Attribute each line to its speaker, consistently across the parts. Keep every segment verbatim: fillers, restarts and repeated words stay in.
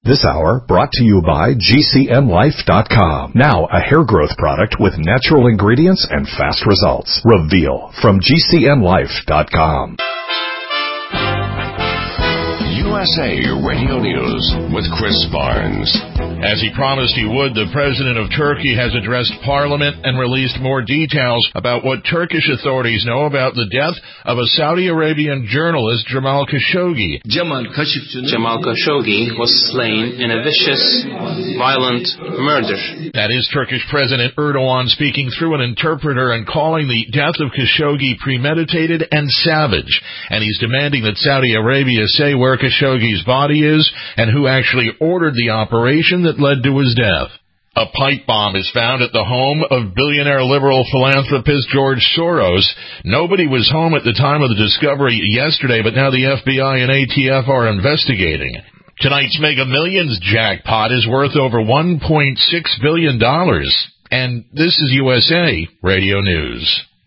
Speaker 1: This hour brought to you by G C M Life dot com. Now a hair growth product with natural ingredients and fast results. Reveal from G C M Life dot com.
Speaker 2: U S A Radio News with Chris Barnes. As he promised he would, the president of Turkey has addressed Parliament and released more details about what Turkish authorities know about the death of a Saudi Arabian journalist, Jamal Khashoggi.
Speaker 3: Jamal Khashoggi was slain in a vicious, violent murder.
Speaker 2: That is Turkish President Erdogan speaking through an interpreter and calling the death of Khashoggi premeditated and savage. And he's demanding that Saudi Arabia say where Khashoggi's body is and who actually ordered the operation that led to his death. A pipe bomb is found at the home of billionaire liberal philanthropist George Soros. Nobody was home at the time of the discovery yesterday, but now the F B I and A T F are investigating. Tonight's Mega Millions jackpot is worth over one point six billion dollars. And this is U S A Radio News.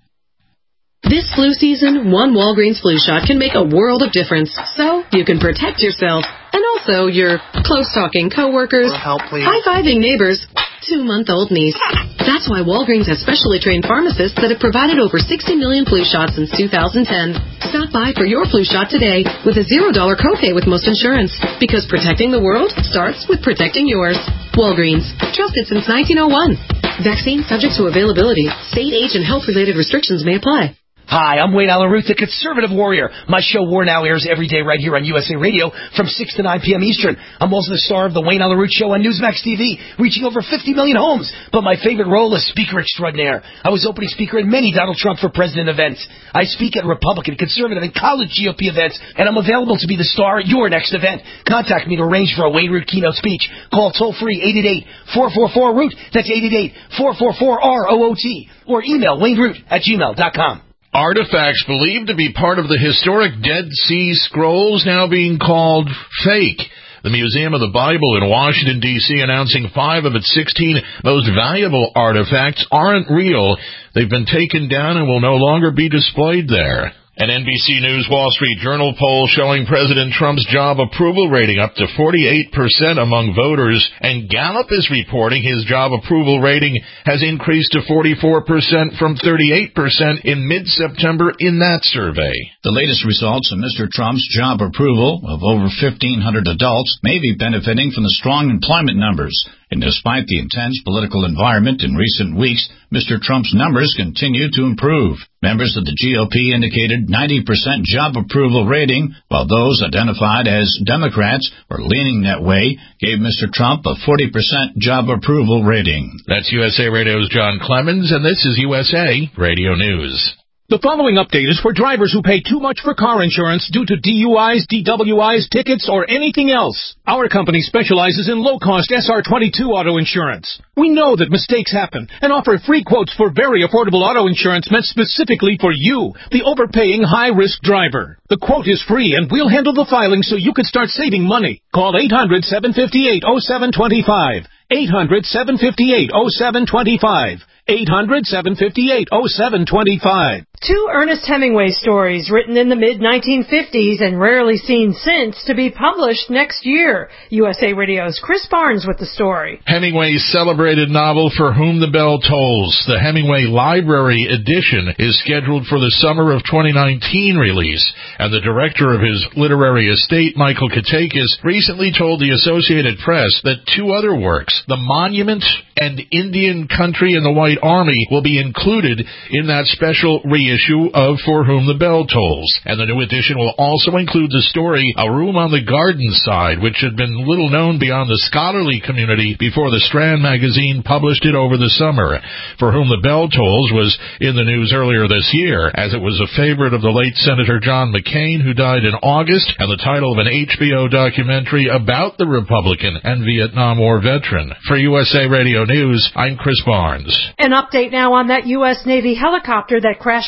Speaker 4: This flu season, one Walgreens flu shot can make a world of difference, so you can protect yourself and also your close-talking coworkers, high-fiving neighbors, two-month-old niece. That's why Walgreens has specially trained pharmacists that have provided over sixty million flu shots since two thousand ten. Stop by for your flu shot today with a zero dollar copay with most insurance, because protecting the world starts with protecting yours. Walgreens, trusted since nineteen oh one. Vaccine subject to availability. State, age, and health-related restrictions may apply.
Speaker 5: Hi, I'm Wayne Allen Root, the Conservative Warrior. My show War Now airs every day right here on U S A Radio from six to nine p.m. Eastern. I'm also the star of the Wayne Allen Root Show on Newsmax T V, reaching over fifty million homes. But my favorite role is Speaker Extraordinaire. I was opening speaker at many Donald Trump for President events. I speak at Republican, Conservative, and college G O P events, and I'm available to be the star at your next event. Contact me to arrange for a Wayne Root keynote speech. Call toll-free eight eight eight, four four four, root. That's eight eight eight, four four four, R O O T. Or email wayneroot at gmail dot com.
Speaker 2: Artifacts believed to be part of the historic Dead Sea Scrolls now being called fake. The Museum of the Bible in Washington, D C announcing five of its sixteen most valuable artifacts aren't real. They've been taken down and will no longer be displayed there. An N B C News Wall Street Journal poll showing President Trump's job approval rating up to forty-eight percent among voters, and Gallup is reporting his job approval rating has increased to forty-four percent from thirty-eight percent in mid-September in that survey.
Speaker 6: The latest results of Mister Trump's job approval of over fifteen hundred adults may be benefiting from the strong employment numbers. And despite the intense political environment in recent weeks, Mister Trump's numbers continue to improve. Members of the G O P indicated ninety percent job approval rating, while those identified as Democrats or leaning that way gave Mister Trump a forty percent job approval rating.
Speaker 2: That's U S A Radio's John Clemens, and this is U S A Radio News.
Speaker 7: The following update is for drivers who pay too much for car insurance due to D U Is, D W Is, tickets, or anything else. Our company specializes in low-cost S R twenty-two auto insurance. We know that mistakes happen and offer free quotes for very affordable auto insurance meant specifically for you, the overpaying high-risk driver. The quote is free, and we'll handle the filing so you can start saving money. Call eight hundred, seven five eight, oh seven two five. eight hundred, seven five eight, oh seven two five. eight hundred, seven five eight, oh seven two five.
Speaker 8: Two Ernest Hemingway stories written in the mid nineteen fifties and rarely seen since to be published next year. U S A Radio's Chris Barnes with the story.
Speaker 2: Hemingway's celebrated novel For Whom the Bell Tolls, the Hemingway Library Edition, is scheduled for the summer of twenty nineteen release, and the director of his literary estate, Michael Katakis, recently told the Associated Press that two other works, The Monument and Indian Country and the White Army, will be included in that special reissue of For Whom the Bell Tolls. And the new edition will also include the story A Room on the Garden Side, which had been little known beyond the scholarly community before the Strand magazine published it over the summer. For Whom the Bell Tolls was in the news earlier this year, as it was a favorite of the late Senator John McCain, who died in August, and the title of an H B O documentary about the Republican and Vietnam War veteran. For U S A Radio News, I'm Chris Barnes.
Speaker 8: An update now on that U S Navy helicopter that crashes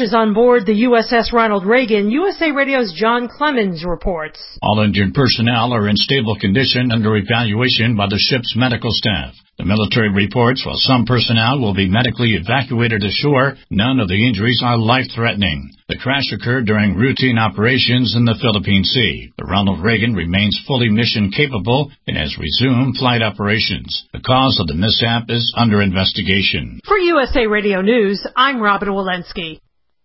Speaker 8: is on board the U S S Ronald Reagan. U S A Radio's John Clemens reports.
Speaker 6: All injured personnel are in stable condition under evaluation by the ship's medical staff. The military reports while some personnel will be medically evacuated ashore, none of the injuries are life-threatening. The crash occurred during routine operations in the Philippine Sea. The Ronald Reagan remains fully mission-capable and has resumed flight operations. The cause of the mishap is under investigation.
Speaker 8: For U S A Radio News, I'm Robin Walensky.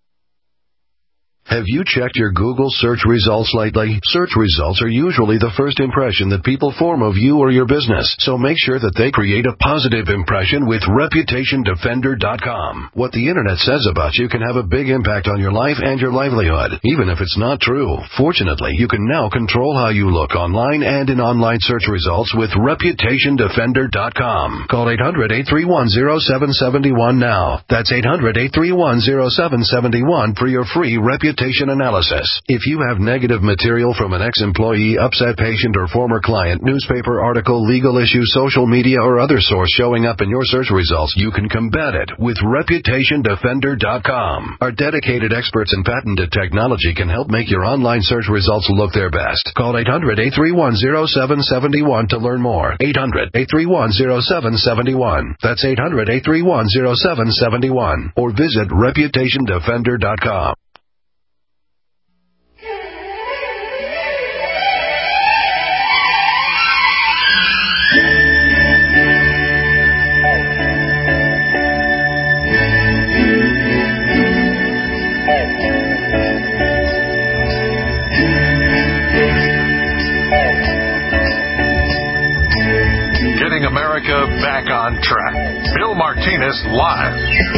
Speaker 9: Have you checked your Google search results lately? Search results are usually the first impression that people form of you or your business, so make sure that they create a positive impression with Reputation Defender dot com. What the Internet says about you can have a big impact on your life and your livelihood, even if it's not true. Fortunately, you can now control how you look online and in online search results with Reputation Defender dot com. Call eight hundred, eight three one, zero seven seven one now. That's eight hundred, eight three one, zero seven seven one for your free Reputation analysis. If you have negative material from an ex-employee, upset patient, or former client, newspaper article, legal issue, social media, or other source showing up in your search results, you can combat it with Reputation Defender dot com. Our dedicated experts in patented technology can help make your online search results look their best. Call eight hundred, eight three one, zero seven seven one to learn more. eight hundred, eight three one, zero seven seven one. That's eight hundred, eight three one, zero seven seven one. Or visit Reputation Defender dot com.
Speaker 1: America back on track. Bill Martinez live.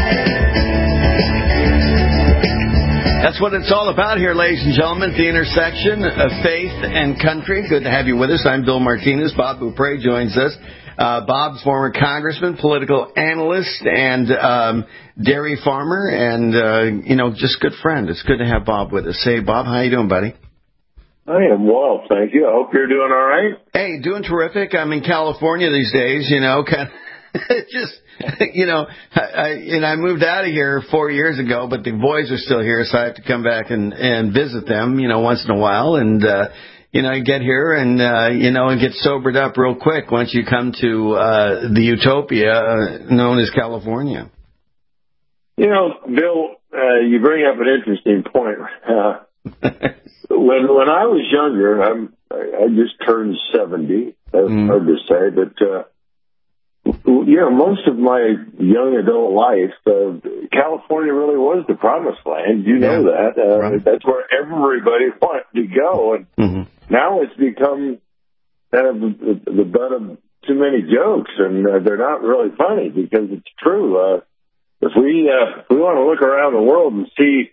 Speaker 10: That's what it's all about here, ladies and gentlemen. The intersection of faith and country. Good to have you with us. I'm Bill Martinez. Bob Beaupre joins us. Uh, Bob's former congressman, political analyst, and um, dairy farmer, and, uh, you know, just good friend. It's good to have Bob with us. Hey, Bob, how you doing, buddy?
Speaker 11: I am well, thank you. I hope you're doing all right.
Speaker 10: Hey, doing terrific. I'm in California these days, you know, kind of just, you know, I, I, and I moved out of here four years ago, but the boys are still here, so I have to come back and, and visit them, you know, once in a while. And, uh, you know, I get here and, uh, you know, and get sobered up real quick once you come to uh, the utopia uh, known as California.
Speaker 11: You know, Bill, uh, you bring up an interesting point. Uh, When when I was younger, I'm, I just turned seventy. That's mm. hard to say, but uh, you know, most of my young adult life, uh, California really was the promised land. You know yeah. that. Uh, right. That's where everybody wanted to go, and mm-hmm. now it's become kind of the, the butt of too many jokes, and uh, they're not really funny because it's true. Uh, if we uh, if we want to look around the world and see.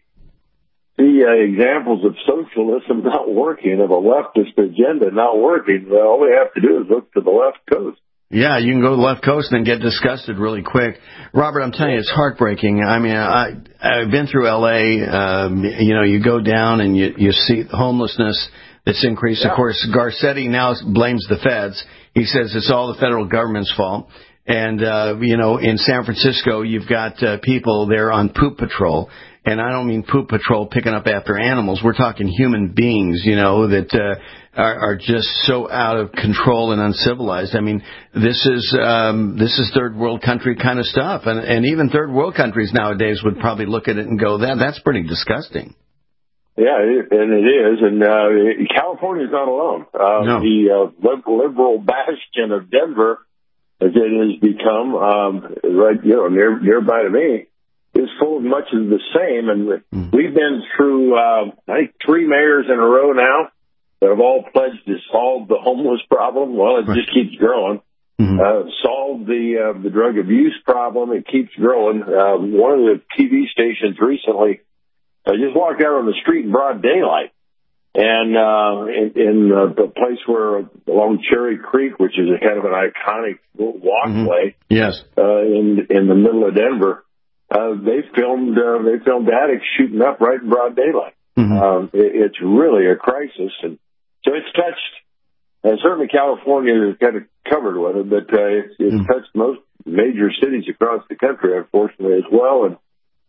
Speaker 11: See uh, examples of socialism not working, of a leftist agenda not working, well, all we have to do is look to the left coast.
Speaker 10: Yeah, you can go to the left coast and then get disgusted really quick. Robert, I'm telling you, it's heartbreaking. I mean, I, I've been through L A. Um, you know, you go down and you, you see homelessness that's increased. Yeah. Of course, Garcetti now blames the feds. He says it's all the federal government's fault. And, uh, you know, in San Francisco, you've got uh, people there on poop patrol. And I don't mean poop patrol picking up after animals. We're talking human beings, you know, that uh, are, are just so out of control and uncivilized. I mean, this is um, this is third world country kind of stuff. And, and even third world countries nowadays would probably look at it and go, that that's pretty disgusting.
Speaker 11: Yeah, and it is. And uh, California's not alone. Uh, no. The uh, liberal bastion of Denver, as it has become, um, right, you know, near, nearby to me, is full of much of the same. And mm. we've been through, uh, I think, three mayors in a row now that have all pledged to solve the homeless problem. Well, it right. just keeps growing. Mm-hmm. Uh, solve the uh, the drug abuse problem. It keeps growing. Uh, one of the T V stations recently, I just walked out on the street in broad daylight. And uh, in, in uh, the place where along Cherry Creek, which is a kind of an iconic walkway,
Speaker 10: mm-hmm. yes,
Speaker 11: uh, in in the middle of Denver, uh, they filmed uh, they filmed addicts shooting up right in broad daylight. Mm-hmm. Um, it, it's really a crisis, and so it's touched. And certainly California is kind of covered with it, but uh, it's, it's mm-hmm. touched most major cities across the country, unfortunately, as well. And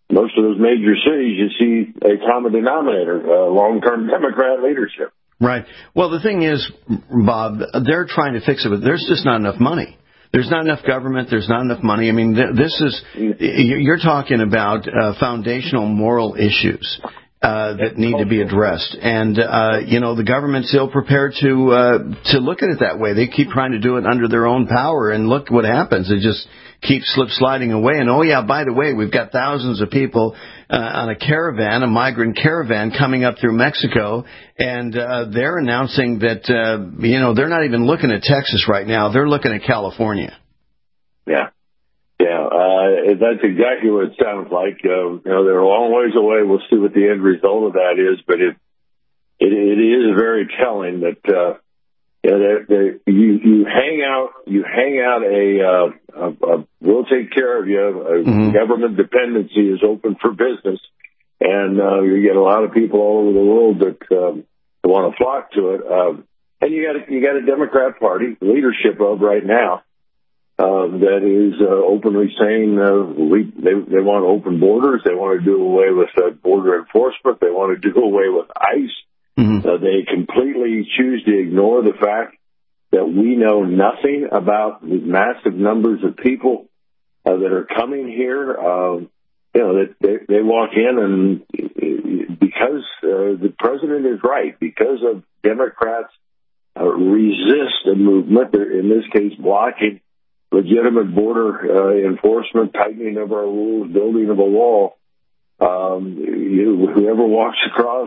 Speaker 11: most of those major cities, you see a common denominator, uh, long-term Democrat leadership.
Speaker 10: Right. Well, the thing is, Bob, they're trying to fix it, but there's just not enough money. There's not enough government. There's not enough money. I mean, th- this is, you're talking about uh, foundational moral issues uh, that need to be addressed. And, uh, you know, the government's ill prepared to uh, to look at it that way. They keep trying to do it under their own power, and look what happens. It just keeps slip sliding away. And, oh, yeah, by the way, we've got thousands of people uh, on a caravan, a migrant caravan, coming up through Mexico, and uh, they're announcing that, uh, you know, they're not even looking at Texas right now. They're looking at California.
Speaker 11: Yeah. Yeah, uh, that's exactly what it sounds like. Uh, you know, they're a long ways away. We'll see what the end result of that is, but it it, it is very telling that uh, you know, they're, they're, you you hang out you hang out a, uh, a, a we'll take care of you. A mm-hmm. Government dependency is open for business, and uh, you get a lot of people all over the world that um, want to flock to it. Um, and you got a, you got a Democrat Party leadership of right now. Uh, that is uh, openly saying uh, we they, they want open borders. They want to do away with uh, border enforcement. They want to do away with ICE. Mm-hmm. Uh, they completely choose to ignore the fact that we know nothing about the massive numbers of people uh, that are coming here. Uh, you know, that they, they walk in and because uh, the president is right, because of Democrats uh, resist a movement, they're in this case blocking legitimate border uh, enforcement, tightening of our rules, building of a wall. Um, you, whoever walks across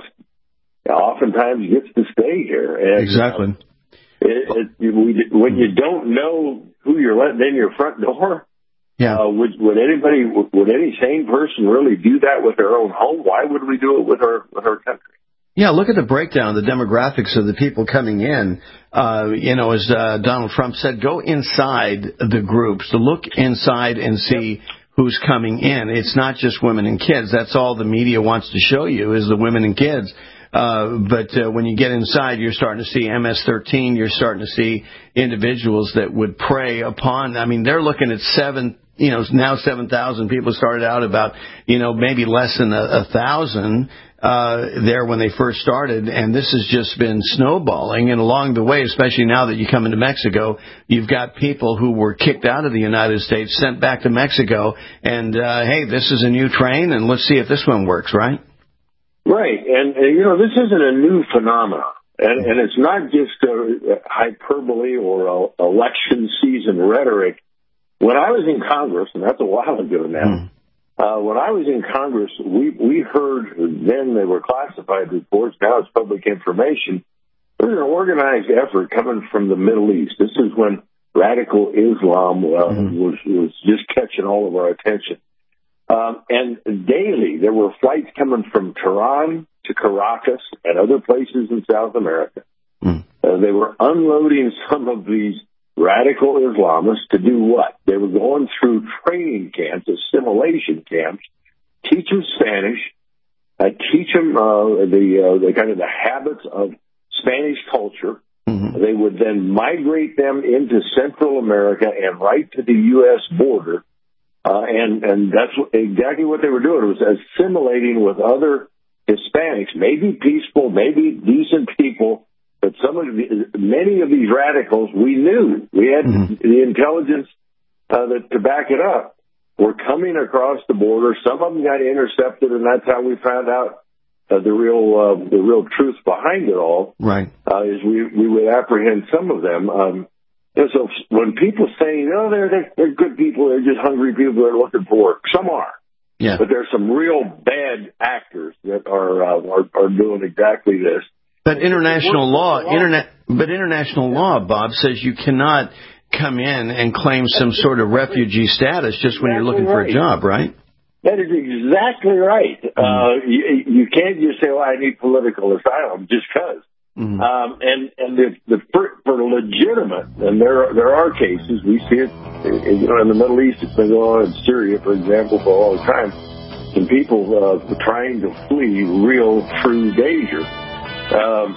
Speaker 11: oftentimes gets to stay here. And,
Speaker 10: exactly.
Speaker 11: Uh, it, it, we, when you don't know who you're letting in your front door,
Speaker 10: yeah.
Speaker 11: uh, would, would anybody, would any sane person really do that with their own home? Why would we do it with our with our country?
Speaker 10: Yeah, look at the breakdown, the demographics of the people coming in. Uh, you know, as uh, Donald Trump said, go inside the groups, to look inside and see who's coming in. It's not just women and kids. That's all the media wants to show you is the women and kids. Uh, but uh, when you get inside, you're starting to see M S thirteen. You're starting to see individuals that would prey upon. I mean, they're looking at seven. You know, now seven thousand people started out about, you know, maybe less than a, a thousand uh, there when they first started. And this has just been snowballing. And along the way, especially now that you come into Mexico, you've got people who were kicked out of the United States, sent back to Mexico. And, uh, hey, this is a new train, and let's see if this one works, right?
Speaker 11: Right. And, and you know, this isn't a new phenomenon. And, and it's not just a hyperbole or a election season rhetoric. When I was in Congress, and that's a while ago now, mm. uh, when I was in Congress, we, we heard, then they were classified reports, now it's public information. There was an organized effort coming from the Middle East. This is when radical Islam uh, mm. was, was just catching all of our attention. Um, and daily, there were flights coming from Tehran to Caracas and other places in South America. Mm. Uh, they were unloading some of these radical Islamists to do what? They were going through training camps, assimilation camps, teach them Spanish, uh, teach them uh, the, uh, the kind of the habits of Spanish culture. Mm-hmm. They would then migrate them into Central America and right to the U S border. Uh, and, and that's what, exactly what they were doing. It was assimilating with other Hispanics, maybe peaceful, maybe decent people. But some of the, many of these radicals, we knew, we had mm-hmm. the intelligence uh, that, to back it up, were coming across the border. Some of them got intercepted, and that's how we found out uh, the real uh, the real truth behind it all.
Speaker 10: Right,
Speaker 11: uh, is we we would apprehend some of them. Um, and so when people say, "No, they're, they're they're good people, they're just hungry people that are looking for work," some are.
Speaker 10: Yeah.
Speaker 11: But there's some real bad actors that are uh, are, are doing exactly this.
Speaker 10: But international law, internet, but international law, Bob, says you cannot come in and claim some sort of refugee status just when you're looking for a job, right?
Speaker 11: That is exactly right. Mm-hmm. Uh, you, you can't just say, "Well, I need political asylum," just because. Mm-hmm. Um, and and the, the for, for legitimate, and there there are cases we see it, you know, in the Middle East. It's been going on in Syria, for example, for a long time. Some people uh, trying to flee real, true danger. Um,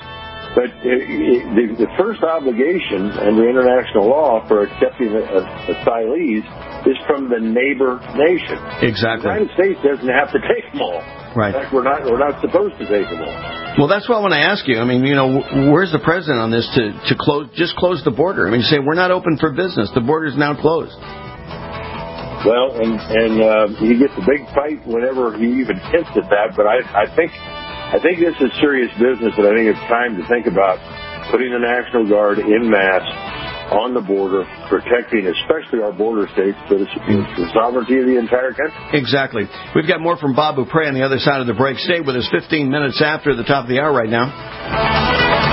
Speaker 11: But uh, the, the first obligation under international law for accepting a, a, asylees is from the neighbor nation.
Speaker 10: Exactly.
Speaker 11: The United States doesn't have to take them all.
Speaker 10: Right.
Speaker 11: In fact, we're not, we're not supposed to take them all.
Speaker 10: Well, that's what I want to ask you. I mean, you know, where's the president on this to, to close, just close the border? I mean, you say we're not open for business. The border is now closed.
Speaker 11: Well, and, and uh, he gets a big fight whenever he even hints at that, but I, I think... I think this is serious business, and I think it's time to think about putting the National Guard en masse on the border, protecting especially our border states, but it's the sovereignty of the entire country.
Speaker 10: Exactly. We've got more from Bob Bupre on the other side of the break. Stay with us fifteen minutes after the top of the hour right now.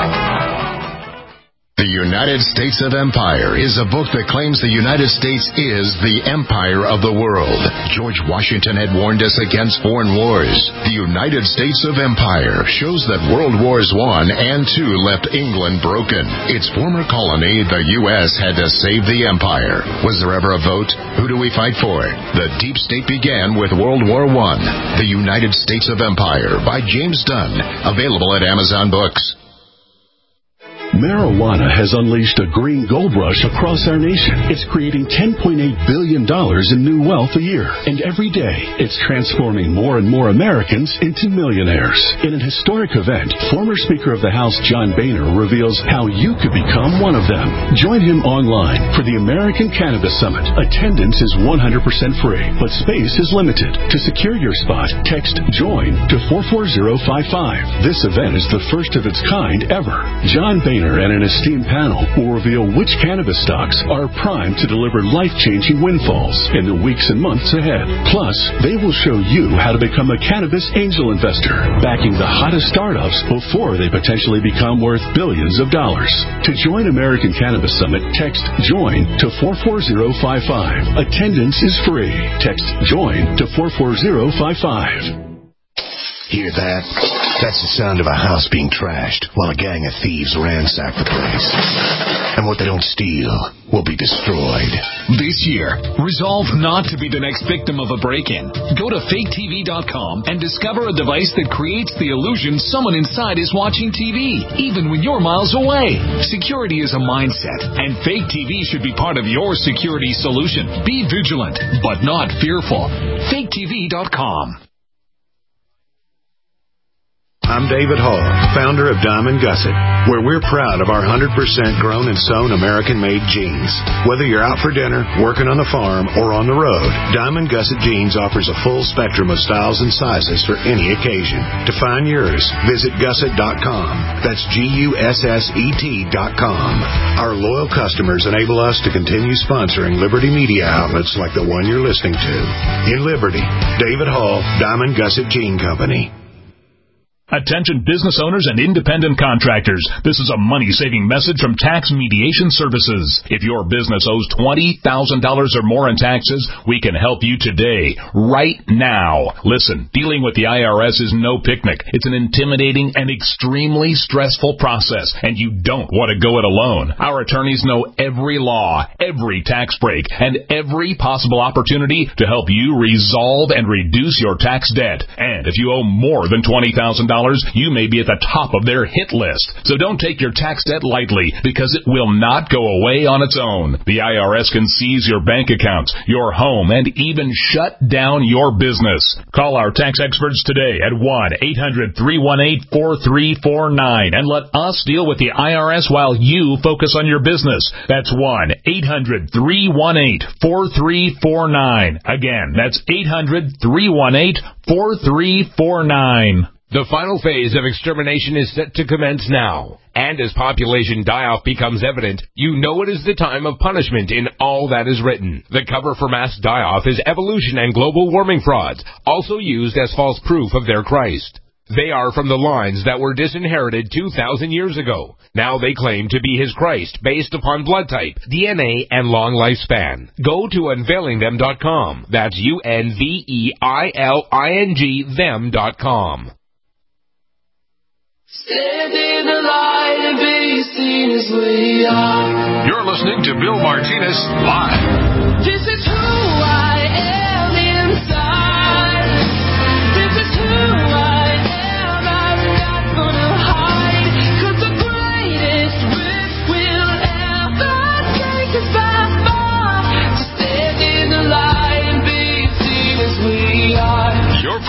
Speaker 1: The United States of Empire is a book that claims the United States is the empire of the world. George Washington had warned us against foreign wars. The United States of Empire shows that World Wars One and Two left England broken. Its former colony, the U S, had to save the empire. Was there ever a vote? Who do we fight for? The deep state began with World War One. The United States of Empire by James Dunn. Available at Amazon Books.
Speaker 12: Marijuana has unleashed a green gold rush across our nation. It's creating ten point eight billion dollars in new wealth a year. And every day, it's transforming more and more Americans into millionaires. In an historic event, former Speaker of the House John Boehner reveals how you could become one of them. Join him online for the American Cannabis Summit. Attendance is one hundred percent free, but space is limited. To secure your spot, text JOIN to four four zero five five. This event is the first of its kind ever. John Boehner and an esteemed panel will reveal which cannabis stocks are primed to deliver life-changing windfalls in the weeks and months ahead. Plus, they will show you how to become a cannabis angel investor, backing the hottest startups before they potentially become worth billions of dollars. To join American Cannabis Summit, text JOIN to four four zero five five. Attendance is free. Text JOIN to four four zero five five.
Speaker 9: Hear that? That's the sound of a house being trashed while a gang of thieves ransack the place. And what they don't steal will be destroyed.
Speaker 13: This year, resolve not to be the next victim of a break-in. Go to fake T V dot com and discover a device that creates the illusion someone inside is watching T V, even when you're miles away. Security is a mindset, and Fake T V should be part of your security solution. Be vigilant, but not fearful. fake T V dot com.
Speaker 14: I'm David Hall, founder of Diamond Gusset, where we're proud of our one hundred percent grown and sewn American-made jeans. Whether you're out for dinner, working on the farm, or on the road, Diamond Gusset Jeans offers a full spectrum of styles and sizes for any occasion. To find yours, visit gusset dot com. That's G U S S E T dot com. Our loyal customers enable us to continue sponsoring Liberty media outlets like the one you're listening to. In Liberty, David Hall, Diamond Gusset Jean Company.
Speaker 7: Attention business owners and independent contractors. This is a money-saving message from Tax Mediation Services. If your business owes twenty thousand dollars or more in taxes, we can help you today, right now. Listen, dealing with the I R S is no picnic. It's an intimidating and extremely stressful process, and you don't want to go it alone. Our attorneys know every law, every tax break, and every possible opportunity to help you resolve and reduce your tax debt. And if you owe more than twenty thousand dollars, you may be at the top of their hit list. So don't take your tax debt lightly, because it will not go away on its own. The I R S can seize your bank accounts, your home, and even shut down your business. Call our tax experts today at one eight hundred three one eight four three four nine and let us deal with the I R S while you focus on your business. That's one eight hundred three one eight four three four nine. Again, that's eight hundred three one eight four three four nine.
Speaker 15: The final phase of extermination is set to commence now. And as population die-off becomes evident, you know it is the time of punishment in all that is written. The cover for mass die-off is evolution and global warming frauds, also used as false proof of their Christ. They are from the lines that were disinherited two thousand years ago. Now they claim to be his Christ based upon blood type, D N A, and long lifespan. Go to unveiling them dot com. That's U N V E I L I N G them dot com.
Speaker 16: Stand in the light and be seen as we are.
Speaker 1: You're listening to Bill Martinez Live.
Speaker 16: This is who I am inside. This is who I am. I'm not gonna hide.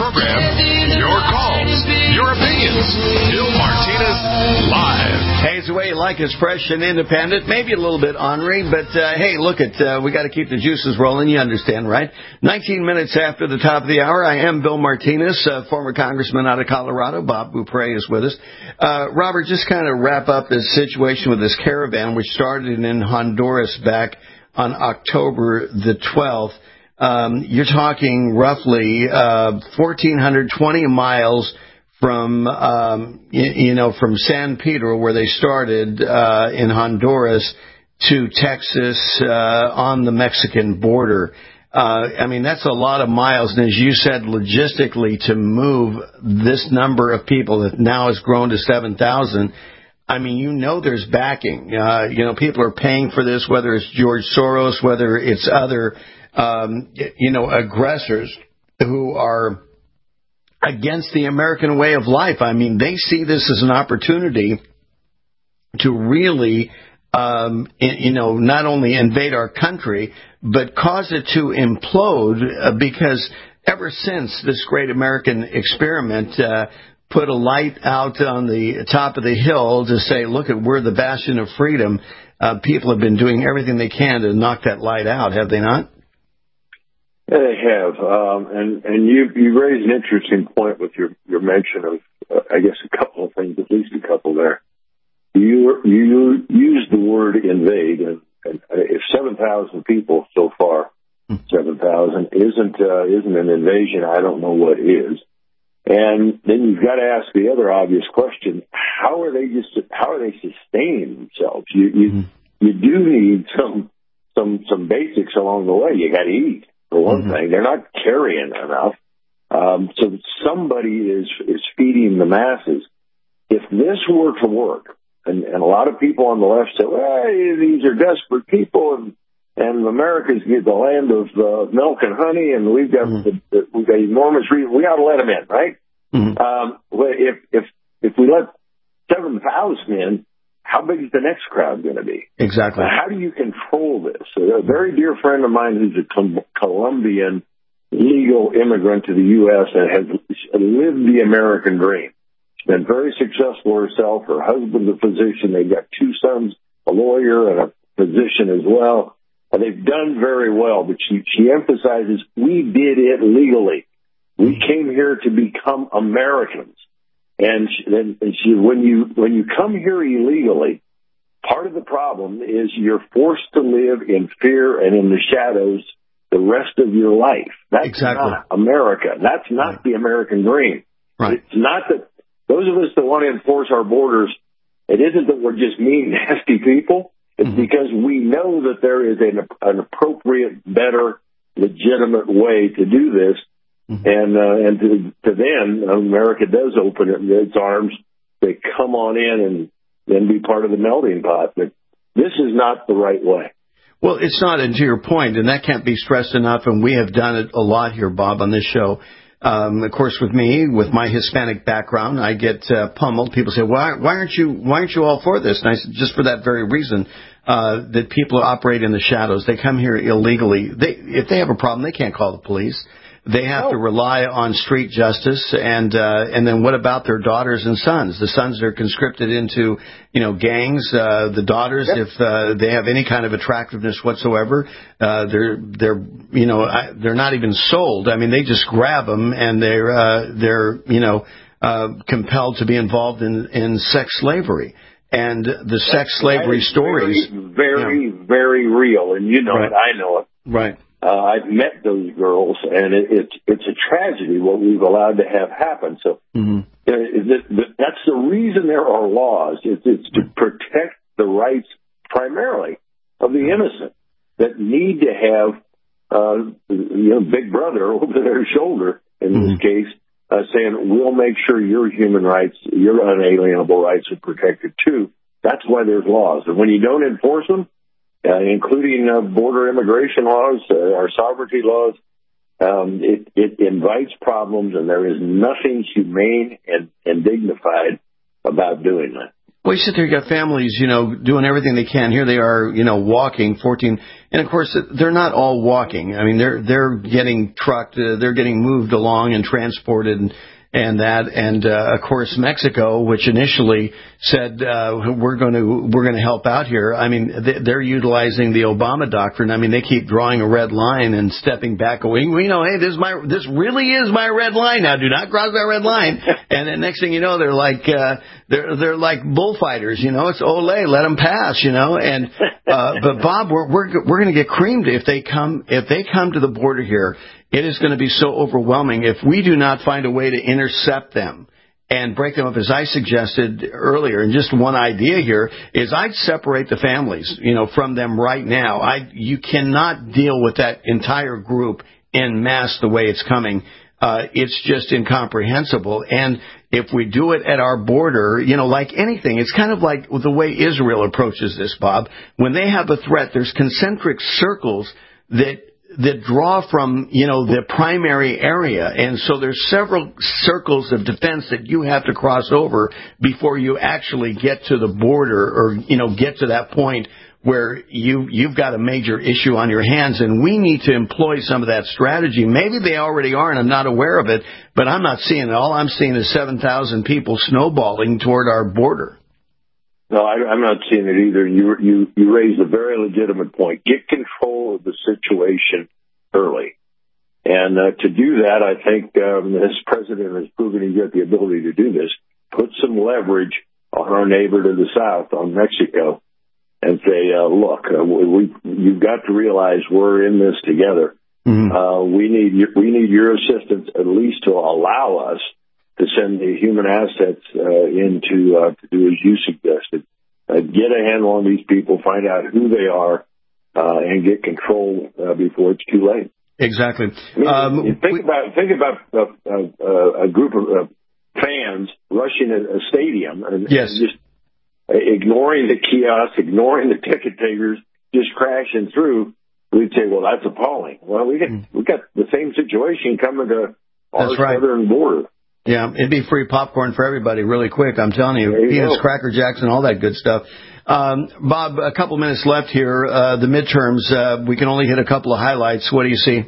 Speaker 1: program, your calls, your opinions. Bill Martinez Live.
Speaker 10: Hey, it's the way you like us, fresh and independent, maybe a little bit ornery, but uh, hey, look, at uh, we got to keep the juices rolling. You understand, right? nineteen minutes after the top of the hour, I am Bill Martinez, uh, former congressman out of Colorado. Bob Beaupre is with us. Uh, Robert, just kind of wrap up this situation with this caravan, which started in Honduras back on October the twelfth. Um, you're talking roughly uh, one thousand four hundred twenty miles from, um, you, you know, from San Pedro, where they started uh, in Honduras, to Texas uh, on the Mexican border. Uh, I mean, that's a lot of miles. And as you said, logistically, to move this number of people that now has grown to seven thousand, I mean, you know there's backing. Uh, you know, people are paying for this, whether it's George Soros, whether it's other, um, you know, aggressors who are against the American way of life. I mean, they see this as an opportunity to really, um, you know, not only invade our country, but cause it to implode uh, because ever since this great American experiment uh, put a light out on the top of the hill to say, look, at we're the bastion of freedom, uh, people have been doing everything they can to knock that light out, have they not?
Speaker 11: Yeah, they have, um, and and you you raised an interesting point with your your mention of uh, I guess a couple of things, at least a couple there. You you used the word invade, and, and if seven thousand people so far, seven thousand isn't uh, isn't an invasion, I don't know what is. And then you've got to ask the other obvious question: How are they just how are they sustaining themselves? You you mm-hmm. you do need some some some basics along the way. You got to eat. For one mm-hmm. thing, they're not carrying enough, um, so somebody is is feeding the masses. If this were to work, and, and a lot of people on the left say, "Well, these are desperate people, and and America's the land of uh, milk and honey, and we've got mm-hmm. the, the, we've got enormous reason. We got to let them in, right?" Mm-hmm. Um, if if if we let seven thousand in, how big is the next crowd going to be?
Speaker 10: Exactly.
Speaker 11: Now, how do you control this? So a very dear friend of mine who's a Colombian legal immigrant to the U S and has lived the American dream. She's been very successful herself. Her husband's a physician. They've got two sons, a lawyer and a physician as well. And they've done very well, but she, she emphasizes, we did it legally. We came here to become Americans. And she, and she, when you when you come here illegally, part of the problem is you're forced to live in fear and in the shadows the rest of your life. That's
Speaker 10: exactly.
Speaker 11: not America. That's not right. the American dream.
Speaker 10: Right.
Speaker 11: It's not that those of us that want to enforce our borders, it isn't that we're just mean, nasty people. It's mm-hmm. because we know that there is an, an appropriate, better, legitimate way to do this. Mm-hmm. And uh, and to, to then, America does open its arms. They come on in and then be part of the melting pot. But this is not the right way.
Speaker 10: Well, it's not, and to your point, and that can't be stressed enough, and we have done it a lot here, Bob, on this show. Um, of course, with me, with my Hispanic background, I get uh, pummeled. People say, why, why aren't you why aren't you all for this? And I said, just for that very reason, uh, that people operate in the shadows. They come here illegally. They, if they have a problem, they can't call the police. They have to rely on street justice, and uh, and then what about their daughters and sons? The sons are conscripted into, you know, gangs. Uh, the daughters, yep. if uh, they have any kind of attractiveness whatsoever, uh, they're they're you know they're not even sold. I mean, they just grab them, and they're uh, they're you know uh, compelled to be involved in in sex slavery. And the That's sex slavery stories,
Speaker 11: very, very, you know, very real, and you know
Speaker 10: right.
Speaker 11: it, I know it,
Speaker 10: right.
Speaker 11: Uh, I've met those girls, and it, it's it's a tragedy what we've allowed to have happen. So mm-hmm. uh, that, that, that's the reason there are laws. It's, it's to protect the rights primarily of the innocent that need to have, uh, you know, Big Brother over their shoulder in mm-hmm. this case, uh, saying we'll make sure your human rights, your unalienable rights are protected too. That's why there's laws, and when you don't enforce them, Uh, including uh, border immigration laws, uh, our sovereignty laws, um, it, it invites problems, and there is nothing humane and, and dignified about doing that.
Speaker 10: Well, you sit there, you got families, you know, doing everything they can. Here they are, you know, walking fourteen, and of course they're not all walking. I mean, they're they're getting trucked, uh, they're getting moved along and transported, and, and that, and uh, of course Mexico, which initially said uh, we're going to we're going to help out here. I mean, they're utilizing the Obama doctrine. I mean, they keep drawing a red line and stepping back away. We know, hey, this is my this really is my red line now. Do not cross that red line. And then next thing you know, they're like uh, they're they're like bullfighters. You know, it's ole, let them pass. You know, and uh, but Bob, we're we're we're going to get creamed if they come if they come to the border here. It is going to be so overwhelming if we do not find a way to intercept them and break them up, as I suggested earlier. And just one idea here is I'd separate the families, you know, from them right now. I you cannot deal with that entire group en masse the way it's coming. Uh, it's just incomprehensible. And if we do it at our border, you know, like anything, it's kind of like the way Israel approaches this, Bob. When they have a threat, there's concentric circles that that draw from, you know, the primary area. And so there's several circles of defense that you have to cross over before you actually get to the border or, you know, get to that point where you, you've got a major issue on your hands. And we need to employ some of that strategy. Maybe they already are, and I'm not aware of it, but I'm not seeing it. All I'm seeing is seven thousand people snowballing toward our border.
Speaker 11: No, I, I'm not seeing it either. You, you, you raise a very legitimate point. Get control of the situation early. And uh, to do that, I think um, this president has proven he's got the ability to do this. Put some leverage on our neighbor to the south, on Mexico, and say, uh, look, uh, we, you've got to realize we're in this together. Mm-hmm. Uh, we need your, we need your assistance at least to allow us to send the human assets uh, in to, uh, to do as you suggested. Uh, get a handle on these people, find out who they are, uh, and get control uh, before it's too late.
Speaker 10: Exactly.
Speaker 11: I mean,
Speaker 10: um,
Speaker 11: think
Speaker 10: we,
Speaker 11: about think about uh, uh, a group of uh, fans rushing a, a stadium and,
Speaker 10: yes.
Speaker 11: and just ignoring the kiosks, ignoring the ticket takers, just crashing through. We'd say, well, that's appalling. Well, we got mm. we got the same situation coming to our
Speaker 10: that's right.
Speaker 11: southern border.
Speaker 10: Yeah, it'd be free popcorn for everybody really quick, I'm telling you. you Peanuts, Cracker Jacks, and all that good stuff. Um, Bob, a couple minutes left here. Uh, the midterms, uh, we can only hit a couple of highlights. What do you see?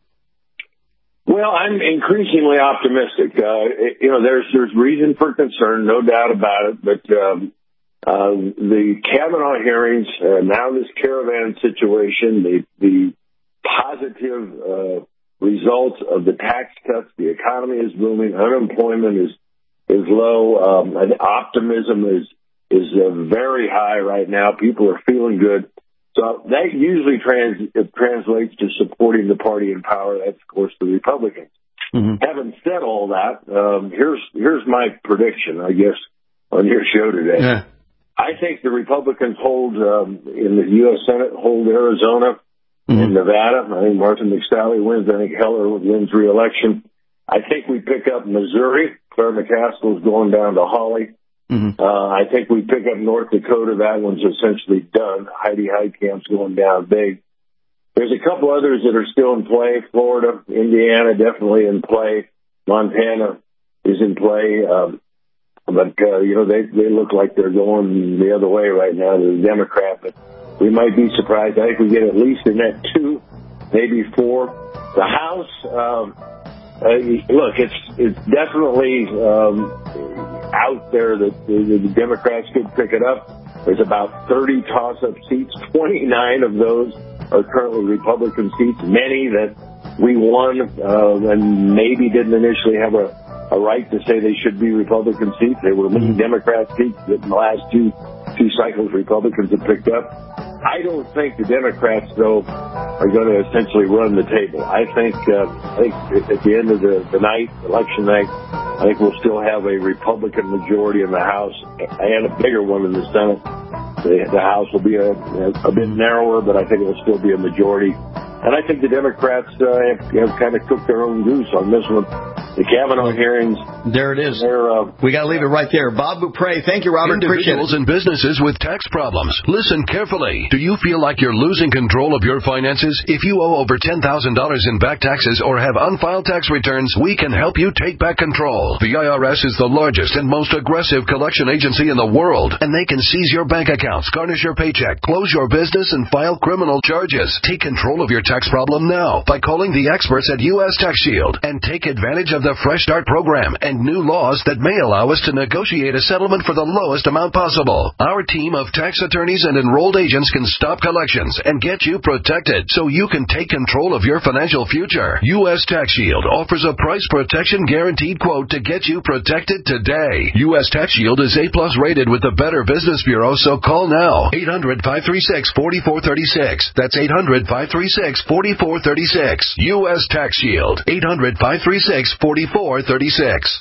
Speaker 11: Well, I'm increasingly optimistic. Uh, you know, there's there's reason for concern, no doubt about it. But um, uh, the Kavanaugh hearings, uh, now this caravan situation, the, the positive uh results of the tax cuts, the economy is booming, unemployment is is low, um, and optimism is is uh, very high right now. People are feeling good, so that usually trans it translates to supporting the party in power. That's of course the Republicans. Mm-hmm. Having said all that, um, here's here's my prediction, I guess, on your show today.
Speaker 10: Yeah.
Speaker 11: I think the Republicans hold um, in the U S Senate, hold Arizona. Mm-hmm. In Nevada, I think Martin McSally wins. I think Heller wins re-election. I think we pick up Missouri. Claire McCaskill's going down to Hawley. Mm-hmm. Uh, I think we pick up North Dakota. That one's essentially done. Heidi Heitkamp's going down big. There's a couple others that are still in play. Florida, Indiana, definitely in play. Montana is in play. Um, but, uh, you know, they, they look like they're going the other way right now to the Democrat. But we might be surprised. I think we get at least in that two, maybe four. The House, um, uh, look, it's it's definitely um, out there that the, the Democrats could pick it up. There's about thirty toss-up seats. twenty-nine of those are currently Republican seats. Many that we won uh, and maybe didn't initially have a, a right to say they should be Republican seats. They were mm-hmm. Democrat seats that in the last two two cycles Republicans have picked up. I don't think the Democrats, though, are going to essentially run the table. I think, uh, I think at the end of the, the night, election night, I think we'll still have a Republican majority in the House and a bigger one in the Senate. the, the House will be a, a bit narrower, but I think it will still be a majority. And I think the Democrats uh, have, have kind of cooked their own goose on this one. The Kavanaugh hearings.
Speaker 10: There it is. Uh, we got to leave it right there. Bob Beaupre, thank you, Robert.
Speaker 9: Individuals and businesses with tax problems. Listen carefully. Do you feel like you're losing control of your finances? If you owe over ten thousand dollars in back taxes or have unfiled tax returns, we can help you take back control. The I R S is the largest and most aggressive collection agency in the world, and they can seize your bank accounts, garnish your paycheck, close your business, and file criminal charges. Take control of your tax problem now by calling the experts at U S Tax Shield and take advantage of the Fresh Start program and new laws that may allow us to negotiate a settlement for the lowest amount possible. Our team of tax attorneys and enrolled agents can stop collections and get you protected so you can take control of your financial future. U S Tax Shield offers a price protection guaranteed quote to get you protected today. U S Tax Shield is A plus rated with the Better Business Bureau, so call now. eight hundred, five three six, four four three six. That's eight hundred, five three six, four four three six. U S Tax Shield. eight hundred, five three six, four four three six.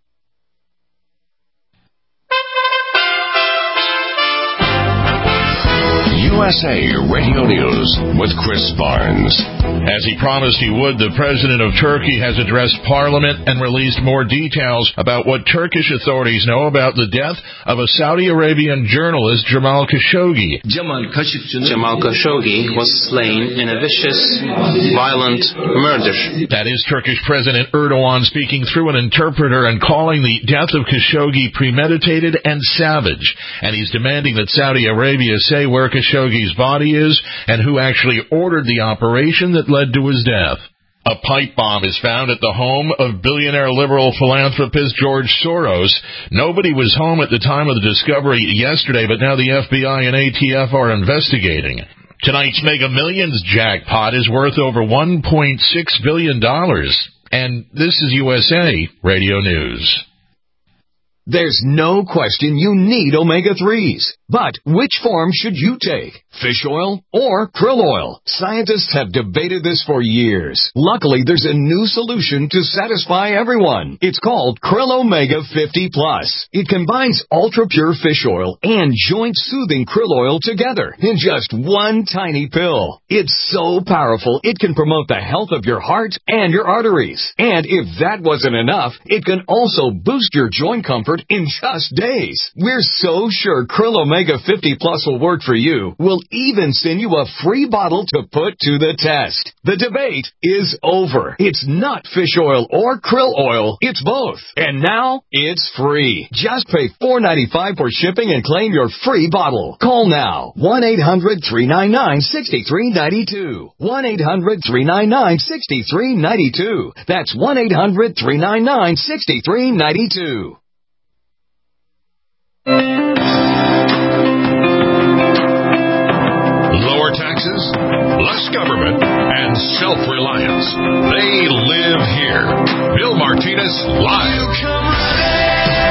Speaker 1: U S A Radio News with Chris Barnes.
Speaker 2: As he promised he would, the president of Turkey has addressed Parliament and released more details about what Turkish authorities know about the death of a Saudi Arabian journalist, Jamal Khashoggi.
Speaker 3: Jamal Khashoggi was slain in a vicious, violent murder.
Speaker 2: That is Turkish President Erdogan speaking through an interpreter and calling the death of Khashoggi premeditated and savage. And he's demanding that Saudi Arabia say where Khashoggi's body is and who actually ordered the operation that led to his death. A pipe bomb is found at the home of billionaire liberal philanthropist George Soros. Nobody was home at the time of the discovery yesterday, but now the F B I and A T F are investigating. Tonight's Mega Millions jackpot is worth over one point six billion dollars. And this is U S A Radio News.
Speaker 17: There's no question you need omega threes. But which form should you take? Fish oil or krill oil? Scientists have debated this for years. Luckily, there's a new solution to satisfy everyone. It's called Krill Omega fifty plus. It combines ultra-pure fish oil and joint-soothing krill oil together in just one tiny pill. It's so powerful, it can promote the health of your heart and your arteries. And if that wasn't enough, it can also boost your joint comfort in just days. We're so sure Krill Omega fifty plus will work for you. We'll even send you a free bottle to put to the test. The debate is over. It's not fish oil or krill oil. It's both. And now it's free. Just pay four ninety-five for shipping and claim your free bottle. Call now. one eight hundred, three nine nine, six three nine two. one eight hundred, three nine nine, six three nine two. That's one eight hundred, three nine nine, six three nine two.
Speaker 1: Lower taxes, less government, and self-reliance. They live here. Bill Martinez, live.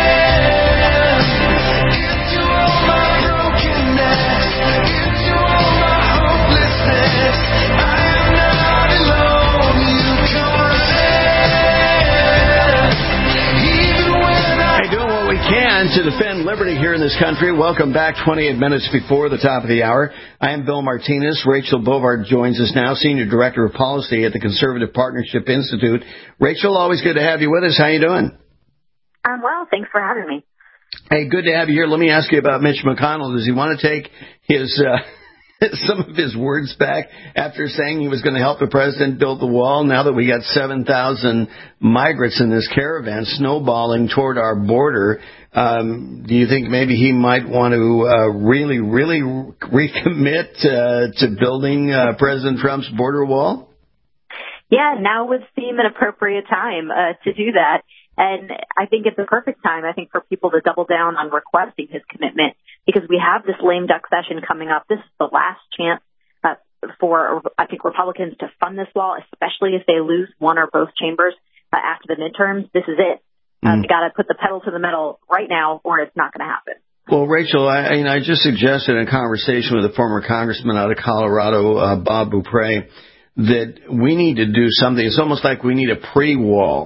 Speaker 10: Can to defend liberty here in this country. Welcome back, twenty-eight minutes before the top of the hour. I am Bill Martinez. Rachel Bovard joins us now, Senior Director of Policy at the Conservative Partnership Institute. Rachel, always good to have you with us. How you doing?
Speaker 18: I'm well. Thanks for having me.
Speaker 10: Hey, good to have you here. Let me ask you about Mitch McConnell. Does he want to take his uh, some of his words back after saying he was going to help the president build the wall? Now that we got seven thousand migrants in this caravan snowballing toward our border, um, do you think maybe he might want to uh, really, really recommit uh, to building uh, President Trump's border wall?
Speaker 18: Yeah, now would seem an appropriate time uh, to do that. And I think it's a perfect time, I think, for people to double down on requesting his commitment, because we have this lame duck session coming up. This is the last chance uh, for, I think, Republicans to fund this wall, especially if they lose one or both chambers uh, after the midterms. This is it. Uh, mm. We got to put the pedal to the metal right now, or it's not going to happen.
Speaker 10: Well, Rachel, I, I, I just suggested in a conversation with a former congressman out of Colorado, uh, Bob Beaupre, that we need to do something. It's almost like we need a pre-wall.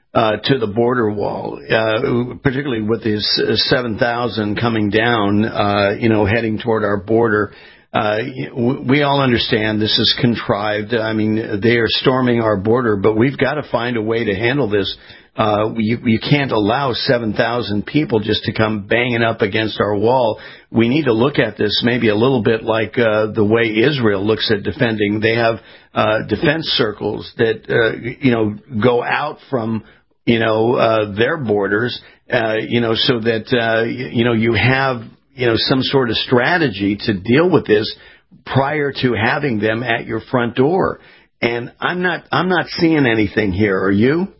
Speaker 10: uh, to the border wall, uh, particularly with these seven thousand coming down, uh, you know, heading toward our border. Uh, we all understand this is contrived. I mean, they are storming our border, but we've got to find a way to handle this. Uh, you, you can't allow seven thousand people just to come banging up against our wall. We need to look at this maybe a little bit like uh, the way Israel looks at defending. They have uh, defense circles that, uh, you know, go out from, you know, uh, their borders, uh, you know, so that, uh, you know, you have, you know, some sort of strategy to deal with this prior to having them at your front door. And I'm not, I'm not seeing anything here. Are you?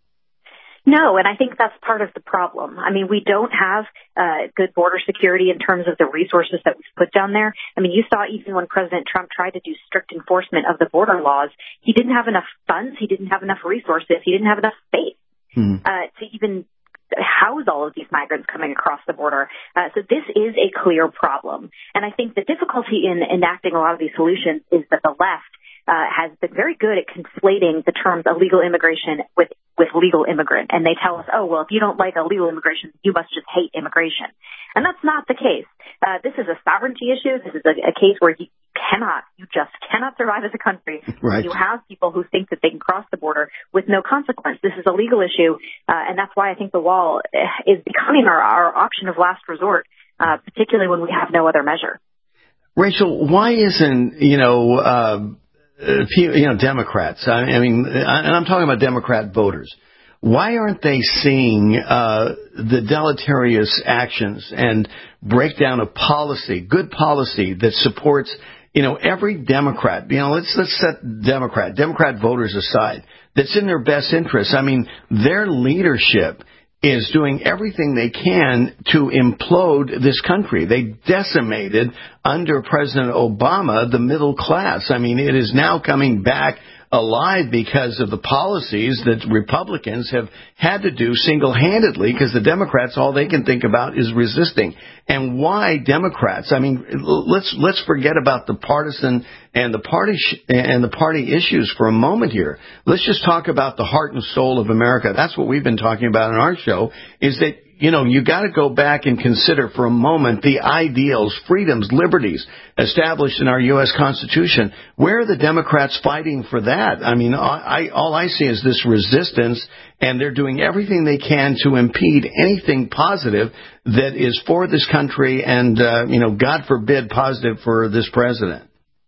Speaker 18: No, and I think that's part of the problem. I mean, we don't have uh, good border security in terms of the resources that we've put down there. I mean, you saw even when President Trump tried to do strict enforcement of the border laws, he didn't have enough funds, he didn't have enough resources, he didn't have enough space hmm. uh, to even house all of these migrants coming across the border. Uh, so this is a clear problem. And I think the difficulty in enacting a lot of these solutions is that the left uh, has been very good at conflating the terms illegal immigration with with legal immigrant. And they tell us, oh, well, if you don't like illegal immigration, you must just hate immigration. And that's not the case. Uh, this is a sovereignty issue. This is a, a case where you cannot, you just cannot survive as a country.
Speaker 10: Right.
Speaker 18: You have people who think that they can cross the border with no consequence. This is a legal issue. Uh, and that's why I think the wall is becoming our, our option of last resort, uh, particularly when we have no other measure.
Speaker 10: Rachel, why isn't, you know, uh, Uh, you know, Democrats, I mean, and I'm talking about Democrat voters, why aren't they seeing uh, the deleterious actions and breakdown of policy, good policy that supports, you know, every Democrat, you know, let's, let's set Democrat, Democrat voters aside, that's in their best interest. I mean, their leadership is doing everything they can to implode this country. They decimated, under President Obama, the middle class. I mean, it is now coming back alive because of the policies that Republicans have had to do single-handedly, because the Democrats, all they can think about is resisting. And why Democrats? I mean, let's let's forget about the partisan and the party sh- and the party issues for a moment here. Let's just talk about the heart and soul of America. That's what we've been talking about in our show, is that, you know, you got to go back and consider for a moment the ideals, freedoms, liberties established in our U S Constitution. Where are the Democrats fighting for that? I mean, I, all I see is this resistance, and they're doing everything they can to impede anything positive that is for this country and, uh, you know, God forbid, positive for this president.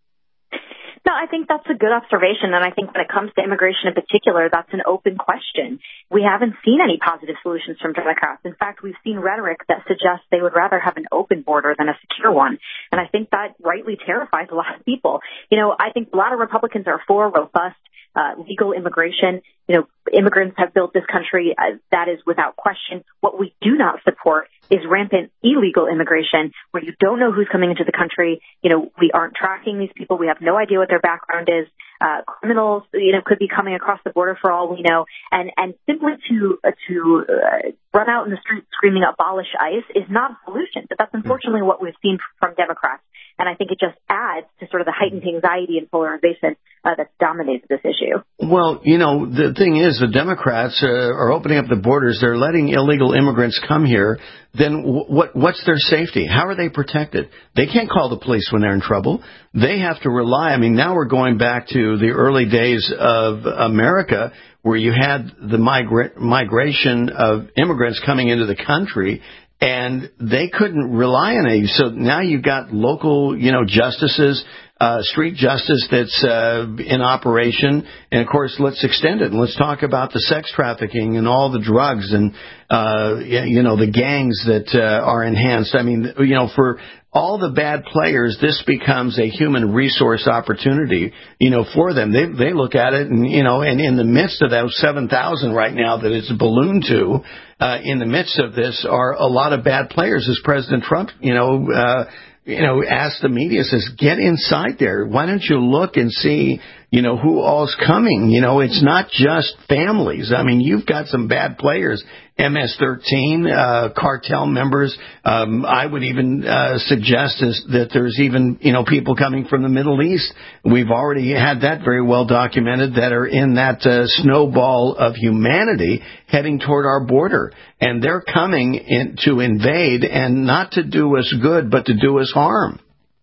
Speaker 18: No, I think that's a good observation, and I think when it comes to immigration in particular, that's an open question. We haven't seen any positive solutions from Democrats. In fact, we've seen rhetoric that suggests they would rather have an open border than a secure one, and I think that rightly terrifies a lot of people. You know, I think a lot of Republicans are for robust uh, legal immigration. You know, immigrants have built this country. Uh, that is without question. What we do not support is rampant illegal immigration, where you don't know who's coming into the country. You know, we aren't tracking these people. We have no idea what their background is. Uh, criminals, you know, could be coming across the border for all we know. And, and simply to, uh, to, uh, run out in the street screaming abolish ICE is not a solution. But that's unfortunately what we've seen from Democrats. And I think it just adds to sort of the heightened anxiety and polarization uh, that's dominated this issue.
Speaker 10: Well, you know, the thing is, the Democrats uh, are opening up the borders. They're letting illegal immigrants come here. Then what? What's their safety? How are they protected? They can't call the police when they're in trouble. They have to rely. I mean, now we're going back to the early days of America, where you had the migra- migration of immigrants coming into the country, and they couldn't rely on it. So now you've got local, you know, justices, uh, street justice that's uh, in operation. And, of course, let's extend it. And let's talk about the sex trafficking and all the drugs and, uh, you know, the gangs that uh, are enhanced. I mean, you know, for all the bad players, this becomes a human resource opportunity, you know, for them. They they look at it, and, you know, and in the midst of those seven thousand right now that it's ballooned to, uh, in the midst of this are a lot of bad players, as President Trump, you know, uh, you know, asked the media, says, get inside there. Why don't you look and see, you know, who all's coming? You know, it's not just families. I mean, you've got some bad players, M S thirteen, uh, cartel members. Um, I would even uh, suggest is that there's even, you know, people coming from the Middle East. We've already had that very well documented that are in that uh, snowball of humanity heading toward our border. And they're coming in to invade and not to do us good, but to do us harm.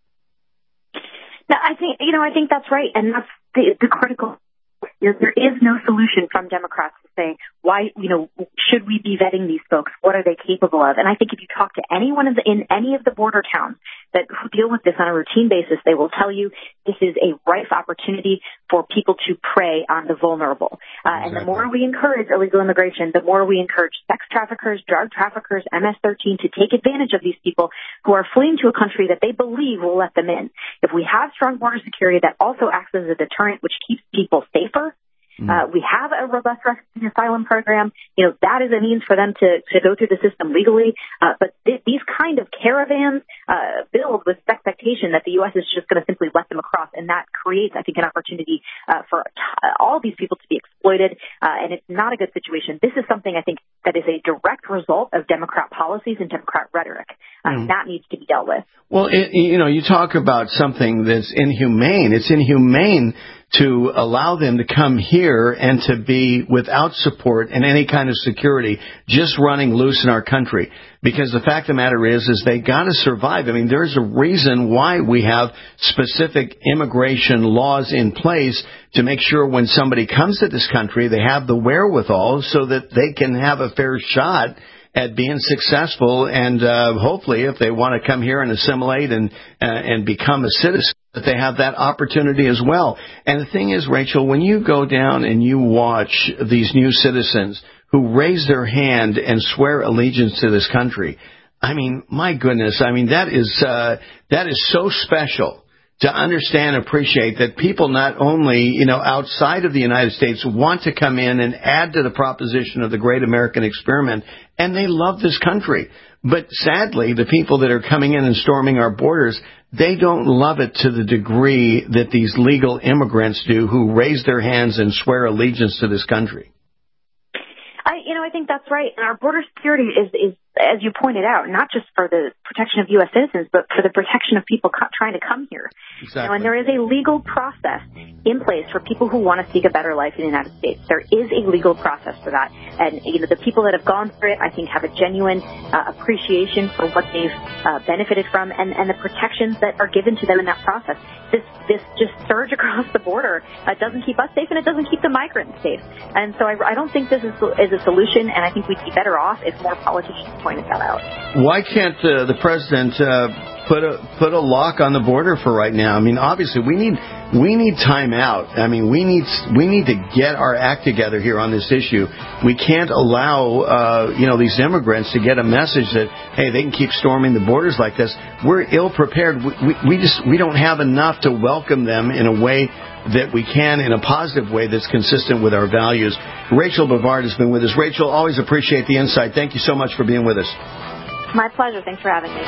Speaker 18: No, I think, you know, I think that's right. And that's the, the critical. There is no solution from Democrats to say, why, you know, should we be vetting these folks? What are they capable of? And I think if you talk to anyone in, the, in any of the border towns that who deal with this on a routine basis, they will tell you this is a rife opportunity for people to prey on the vulnerable. Uh, exactly. And the more we encourage illegal immigration, the more we encourage sex traffickers, drug traffickers, M S thirteen to take advantage of these people who are fleeing to a country that they believe will let them in. If we have strong border security that also acts as a deterrent, which keeps people safer, Uh, we have a robust refugee asylum program. You know, that is a means for them to, to go through the system legally. Uh, but th- these kind of caravans uh, build with expectation that the U S is just going to simply let them across. And that creates, I think, an opportunity uh, for t- all these people to be exploited. Uh, and it's not a good situation. This is something, I think, that is a direct result of Democrat policies and Democrat rhetoric. Uh, mm. That needs to be dealt with.
Speaker 10: Well, it, you know, you talk about something that's inhumane. It's inhumane to allow them to come here and to be without support and any kind of security, just running loose in our country. Because the fact of the matter is, is they got to survive. I mean, there's a reason why we have specific immigration laws in place to make sure when somebody comes to this country, they have the wherewithal so that they can have a fair shot at being successful, and uh, hopefully, if they want to come here and assimilate and uh, and become a citizen, that they have that opportunity as well. And the thing is, Rachel, when you go down and you watch these new citizens who raise their hand and swear allegiance to this country, I mean, my goodness, I mean that is uh, that is so special to understand and appreciate that people not only, you know, outside of the United States want to come in and add to the proposition of the great American experiment, and they love this country. But sadly, the people that are coming in and storming our borders, they don't love it to the degree that these legal immigrants do who raise their hands and swear allegiance to this country.
Speaker 18: I, you know, I think that's right. And our border security is, is, as you pointed out, not just for the protection of U S citizens, but for the protection of people co- trying to come here.
Speaker 10: Exactly.
Speaker 18: You know, and there is a legal process in place for people who want to seek a better life in the United States. There is a legal process for that. And, you know, the people that have gone through it, I think, have a genuine uh, appreciation for what they've uh, benefited from and, and the protections that are given to them in that process. This, this just surge across the border uh, doesn't keep us safe, and it doesn't keep the migrants safe. And so I, I don't think this is, is a solution, and I think we'd be better off if more politicians pointed that out.
Speaker 10: Why can't uh, the president uh, put a put a lock on the border for right now? I mean, obviously we need we need time out. I mean, we need we need to get our act together here on this issue. We can't allow uh, you know these immigrants to get a message that hey, they can keep storming the borders like this. We're ill prepared. We, we, we just we don't have enough to welcome them in a way that we can in a positive way that's consistent with our values. Rachel Bovard has been with us. Rachel, always appreciate the insight. Thank you so much for being with us.
Speaker 18: My pleasure. Thanks for having me.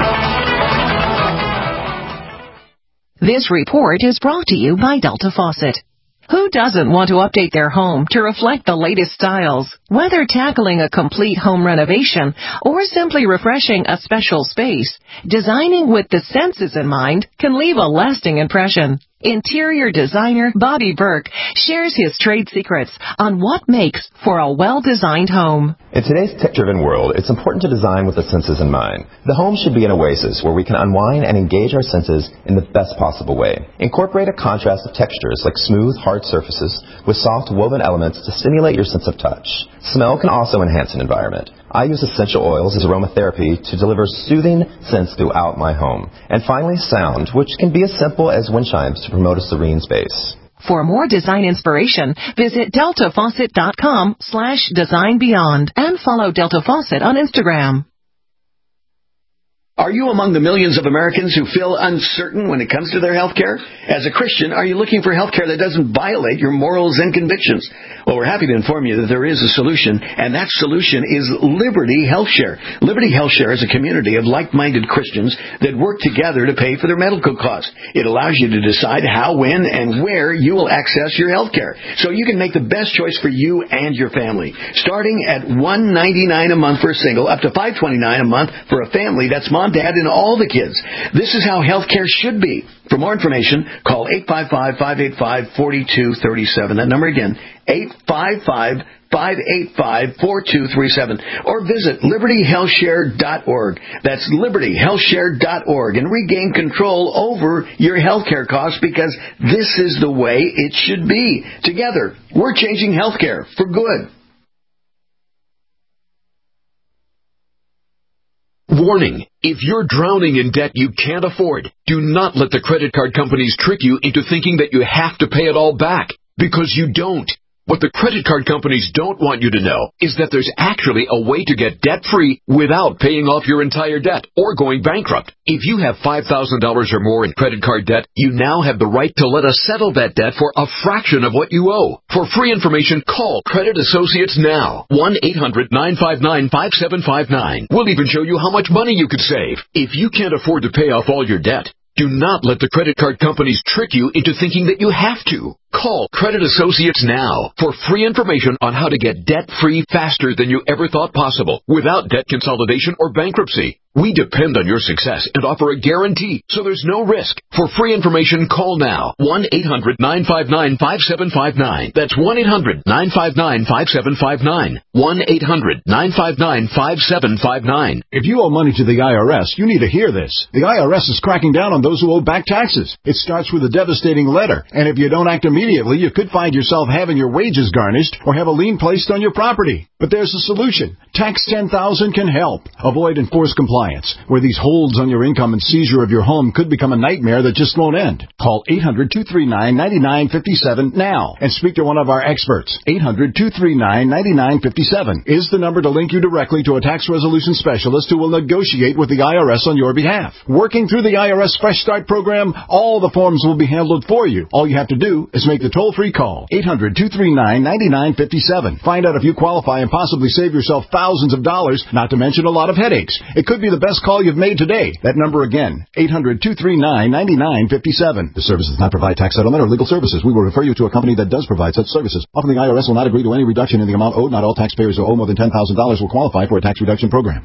Speaker 19: This report is brought to you by Delta Faucet. Who doesn't want to update their home to reflect the latest styles? Whether tackling a complete home renovation or simply refreshing a special space, designing with the senses in mind can leave a lasting impression. Interior designer Bobby Burke shares his trade secrets on what makes for a well-designed home.
Speaker 20: In today's tech-driven world, it's important to design with the senses in mind. The home should be an oasis where we can unwind and engage our senses in the best possible way. Incorporate a contrast of textures like smooth, hard surfaces with soft woven elements to stimulate your sense of touch. Smell can also enhance an environment. I use essential oils as aromatherapy to deliver soothing scents throughout my home. And finally, sound, which can be as simple as wind chimes to promote a serene space.
Speaker 19: For more design inspiration, visit delta faucet dot com slash design beyond and follow Delta Faucet on Instagram.
Speaker 10: Are you among the millions of Americans who feel uncertain when it comes to their health care? As a Christian, are you looking for health care that doesn't violate your morals and convictions? Well, we're happy to inform you that there is a solution, and that solution is Liberty HealthShare. Liberty HealthShare is a community of like-minded Christians that work together to pay for their medical costs. It allows you to decide how, when, and where you will access your health care, so you can make the best choice for you and your family. Starting at one hundred ninety-nine dollars a month for a single, up to five hundred twenty-nine dollars a month for a family. That's mom, dad, and all the kids. This is how healthcare should be. For more information, call eight five five, five eight five, four two three seven. That number again, eight five five, five eight five, four two three seven. Or visit liberty health share dot org. That's liberty health share dot org, and regain control over your healthcare costs, because this is the way it should be. Together, we're changing healthcare for good.
Speaker 21: Warning, if you're drowning in debt you can't afford, do not let the credit card companies trick you into thinking that you have to pay it all back, because you don't. What the credit card companies don't want you to know is that there's actually a way to get debt-free without paying off your entire debt or going bankrupt. If you have five thousand dollars or more in credit card debt, you now have the right to let us settle that debt for a fraction of what you owe. For free information, call Credit Associates now. one eight hundred, nine five nine, five seven five nine. We'll even show you how much money you could save. If you can't afford to pay off all your debt, do not let the credit card companies trick you into thinking that you have to. Call Credit Associates now for free information on how to get debt-free faster than you ever thought possible without debt consolidation or bankruptcy. We depend on your success and offer a guarantee, so there's no risk. For free information, call now. one eight hundred, nine five nine, five seven five nine. That's one eight hundred, nine five nine, five seven five nine. one eight hundred, nine five nine, five seven five nine.
Speaker 22: If you owe money to the I R S, you need to hear this. The I R S is cracking down on those who owe back taxes. It starts with a devastating letter, and if you don't act immediately, you could find yourself having your wages garnished or have a lien placed on your property. But there's a solution. Tax ten thousand can help. Avoid enforced compliance, where these holds on your income and seizure of your home could become a nightmare that just won't end. Call eight hundred, two three nine, nine nine five seven now and speak to one of our experts. eight hundred, two three nine, nine nine five seven is the number to link you directly to a tax resolution specialist who will negotiate with the I R S on your behalf. Working through the I R S Fresh Start program, all the forms will be handled for you. All you have to do is make the toll-free call. eight hundred, two three nine, nine nine five seven. Find out if you qualify and possibly save yourself thousands of dollars, not to mention a lot of headaches. It could be the best call you've made today. That number again, eight hundred, two three nine, nine nine five seven. The service does not provide tax settlement or legal services. We will refer you to a company that does provide such services. Often the I R S will not agree to any reduction in the amount owed. Not all taxpayers who owe more than ten thousand dollars will qualify for a tax reduction program.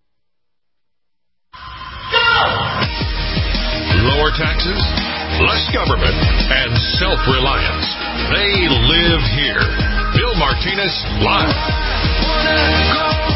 Speaker 1: Lower taxes, less government, and self-reliance. They live here. Bill Martinez, live.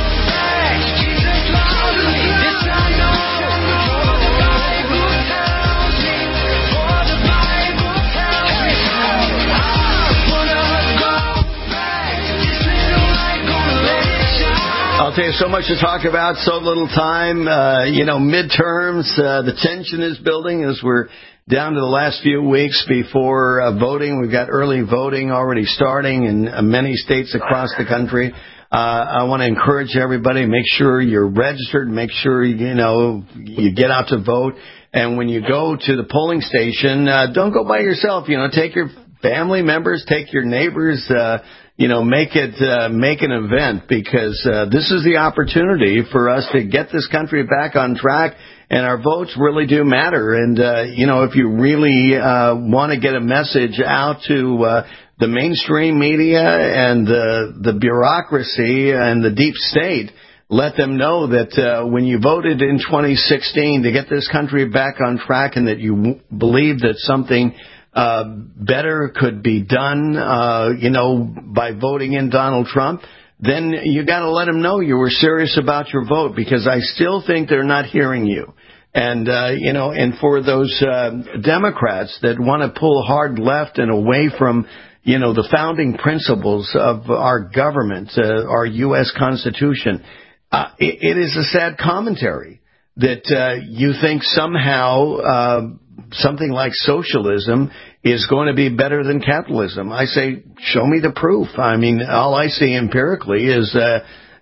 Speaker 10: I'll tell you, so much to talk about, so little time. Uh, you know, midterms, uh, the tension is building as we're down to the last few weeks before uh, voting. We've got early voting already starting in uh, many states across the country. Uh, I want to encourage everybody, make sure you're registered, make sure, you know, you get out to vote. And when you go to the polling station, uh, don't go by yourself. You know, take your family members, take your neighbors, uh, you know, make it, uh, make an event, because, uh, this is the opportunity for us to get this country back on track, and our votes really do matter. And, uh, you know, if you really, uh, want to get a message out to, uh, the mainstream media and the, the bureaucracy and the deep state, let them know that, uh, when you voted in twenty sixteen to get this country back on track, and that you w- believe that something Uh, better could be done, uh, you know, by voting in Donald Trump, then you got to let them know you were serious about your vote, because I still think they're not hearing you. And, uh, you know, and for those uh, Democrats that want to pull hard left and away from, you know, the founding principles of our government, uh, our U S Constitution, uh, it, it is a sad commentary that uh, you think somehow uh, something like socialism is going to be better than capitalism. I say, show me the proof. I mean, all I see empirically is, uh,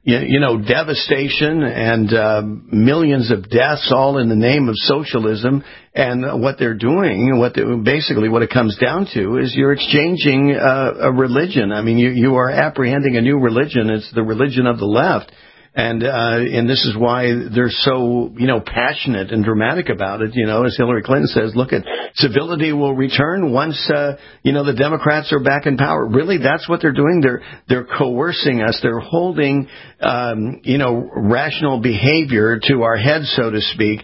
Speaker 10: you, you know, devastation and uh, millions of deaths, all in the name of socialism. And what they're doing, what they, basically what it comes down to, is you're exchanging uh, a religion. I mean, you, you are apprehending a new religion. It's the religion of the left. And uh, and this is why they're so, you know, passionate and dramatic about it. You know, as Hillary Clinton says, look, at civility will return once, uh, you know, the Democrats are back in power. Really, that's what they're doing. They're they're coercing us. They're holding, um, you know, rational behavior to our heads, so to speak,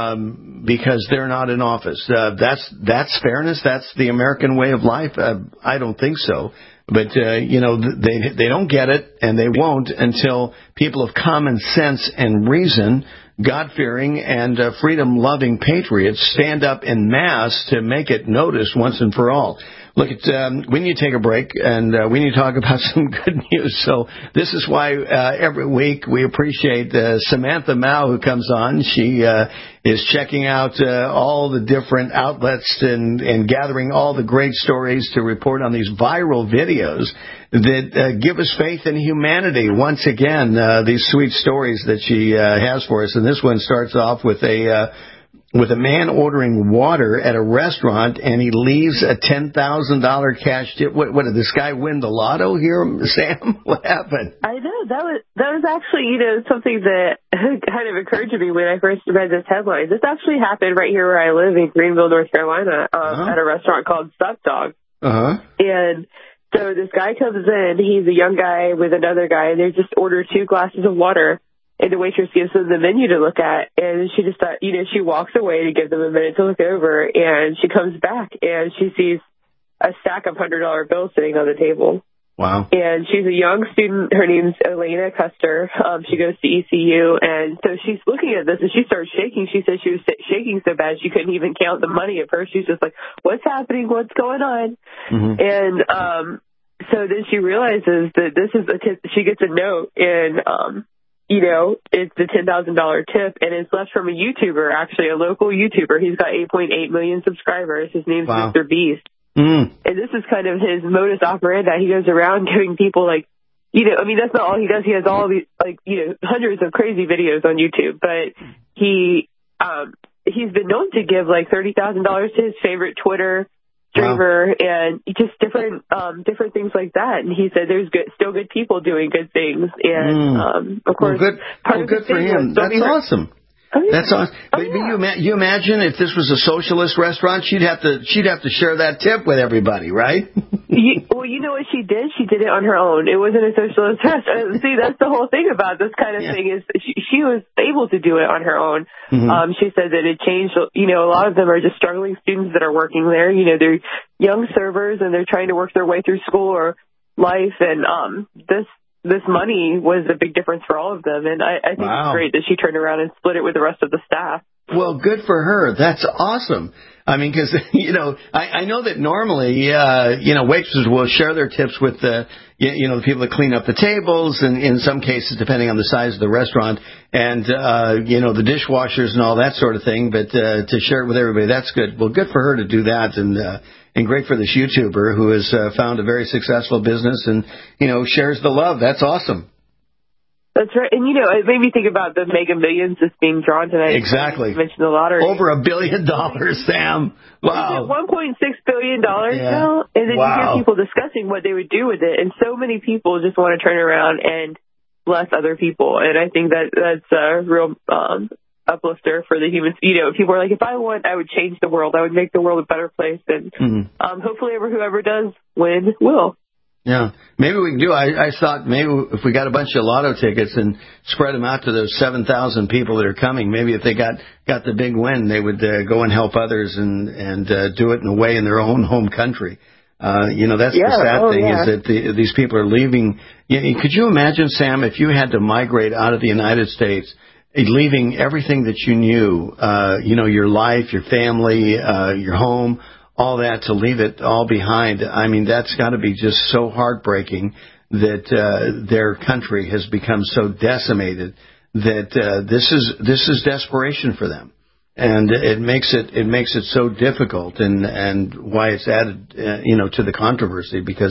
Speaker 10: um, because they're not in office. Uh, that's that's fairness. That's the American way of life. Uh, I don't think so. But, uh, you know, they they don't get it, and they won't until people of common sense and reason, God-fearing and uh, freedom-loving patriots stand up en masse to make it noticed once and for all. Look, at, um, we need to take a break, and uh, we need to talk about some good news. So this is why uh, every week we appreciate uh, Samantha Mao, who comes on. She uh, is checking out uh, all the different outlets and, and gathering all the great stories to report on these viral videos that uh, give us faith in humanity. Once again, uh, these sweet stories that she uh, has for us. And this one starts off with a... Uh, with a man ordering water at a restaurant, and he leaves a ten thousand dollars cash tip. What, what, did this guy win the lotto here, Sam? What happened?
Speaker 4: I know. That was that was actually, you know, something that kind of occurred to me when I first read this headline. This actually happened right here where I live in Greenville, North Carolina, um, uh-huh. at a restaurant called Sup Dog. Uh-huh. And so this guy comes in. He's a young guy with another guy, and they just order two glasses of water. And the waitress gives them the menu to look at, and she just thought, you know, she walks away to give them a minute to look over, and she comes back, and she sees a stack of one hundred dollar bills sitting on the table.
Speaker 10: Wow.
Speaker 4: And she's a young student. Her name's Elena Custer. Um, she goes to E C U, and so she's looking at this, and she starts shaking. She said she was shaking so bad she couldn't even count the money at first. She's just like, what's happening? What's going on? Mm-hmm. And um, so then she realizes that this is a t- she gets a note, and um, you know, it's the ten thousand dollars tip, and it's left from a YouTuber, actually, a local YouTuber. He's got eight point eight million subscribers. His name's wow. Mister Beast. Mm. And this is kind of his modus operandi. He goes around giving people, like, you know, I mean, that's not all he does. He has all these, like, you know, hundreds of crazy videos on YouTube. But he, um, he's been known to give, like, thirty thousand dollars to his favorite Twitter streamer, wow. and just different um, different things like that. And he said there's good, still good people doing good things. And, mm. um, of course,
Speaker 10: well, good,
Speaker 4: part
Speaker 10: well,
Speaker 4: of
Speaker 10: good for him. That's for, awesome.
Speaker 4: Oh, yeah.
Speaker 10: That's awesome.
Speaker 4: Oh,
Speaker 10: but
Speaker 4: yeah.
Speaker 10: you, you imagine if this was a socialist restaurant, she'd have to she'd have to share that tip with everybody, right?
Speaker 4: you, well, you know what she did? She did it on her own. It wasn't a socialist restaurant. See, that's the whole thing about this kind of yeah. thing is she, she was able to do it on her own. Mm-hmm. Um, she said that it changed. You know, a lot of them are just struggling students that are working there. You know, they're young servers and they're trying to work their way through school or life, and um, this. This money was a big difference for all of them, and I, I think wow. it's great that she turned around and split it with the rest of the staff.
Speaker 10: Well, good for her. That's awesome. I mean, because, you know, I, I know that normally, uh, you know, waitresses will share their tips with the, you, you know, the people that clean up the tables, and in some cases, depending on the size of the restaurant, and, uh, you know, the dishwashers and all that sort of thing, but uh, to share it with everybody, that's good. Well, good for her to do that, and uh, and great for this YouTuber who has uh, found a very successful business and, you know, shares the love. That's awesome.
Speaker 4: That's right. And, you know, it made me think about the Mega Millions that's being drawn tonight.
Speaker 10: Exactly.
Speaker 4: You mentioned the lottery.
Speaker 10: Over a billion dollars, Sam. Wow.
Speaker 4: one point six billion dollars yeah. now. And then wow. you hear people discussing what they would do with it. And so many people just want to turn around and bless other people. And I think that that's a real um, uplifter for the humans. You know, people are like, if I won, I would change the world. I would make the world a better place. And mm-hmm. um, hopefully whoever does win will.
Speaker 10: Yeah, maybe we can do. I, I thought maybe if we got a bunch of lotto tickets and spread them out to those seven thousand people that are coming, maybe if they got, got the big win, they would uh, go and help others and and uh, do it in a way in their own home country. Uh, you know, that's
Speaker 4: yeah,
Speaker 10: the sad
Speaker 4: oh,
Speaker 10: thing
Speaker 4: yeah.
Speaker 10: is that the, these people are leaving. You know, could you imagine, Sam, if you had to migrate out of the United States, leaving everything that you knew, uh, you know, your life, your family, uh, your home, all that, to leave it all behind? I mean, that's got to be just so heartbreaking that uh, their country has become so decimated that uh, this is this is desperation for them, and it makes it it makes it so difficult, and and why it's added uh, you know to the controversy, because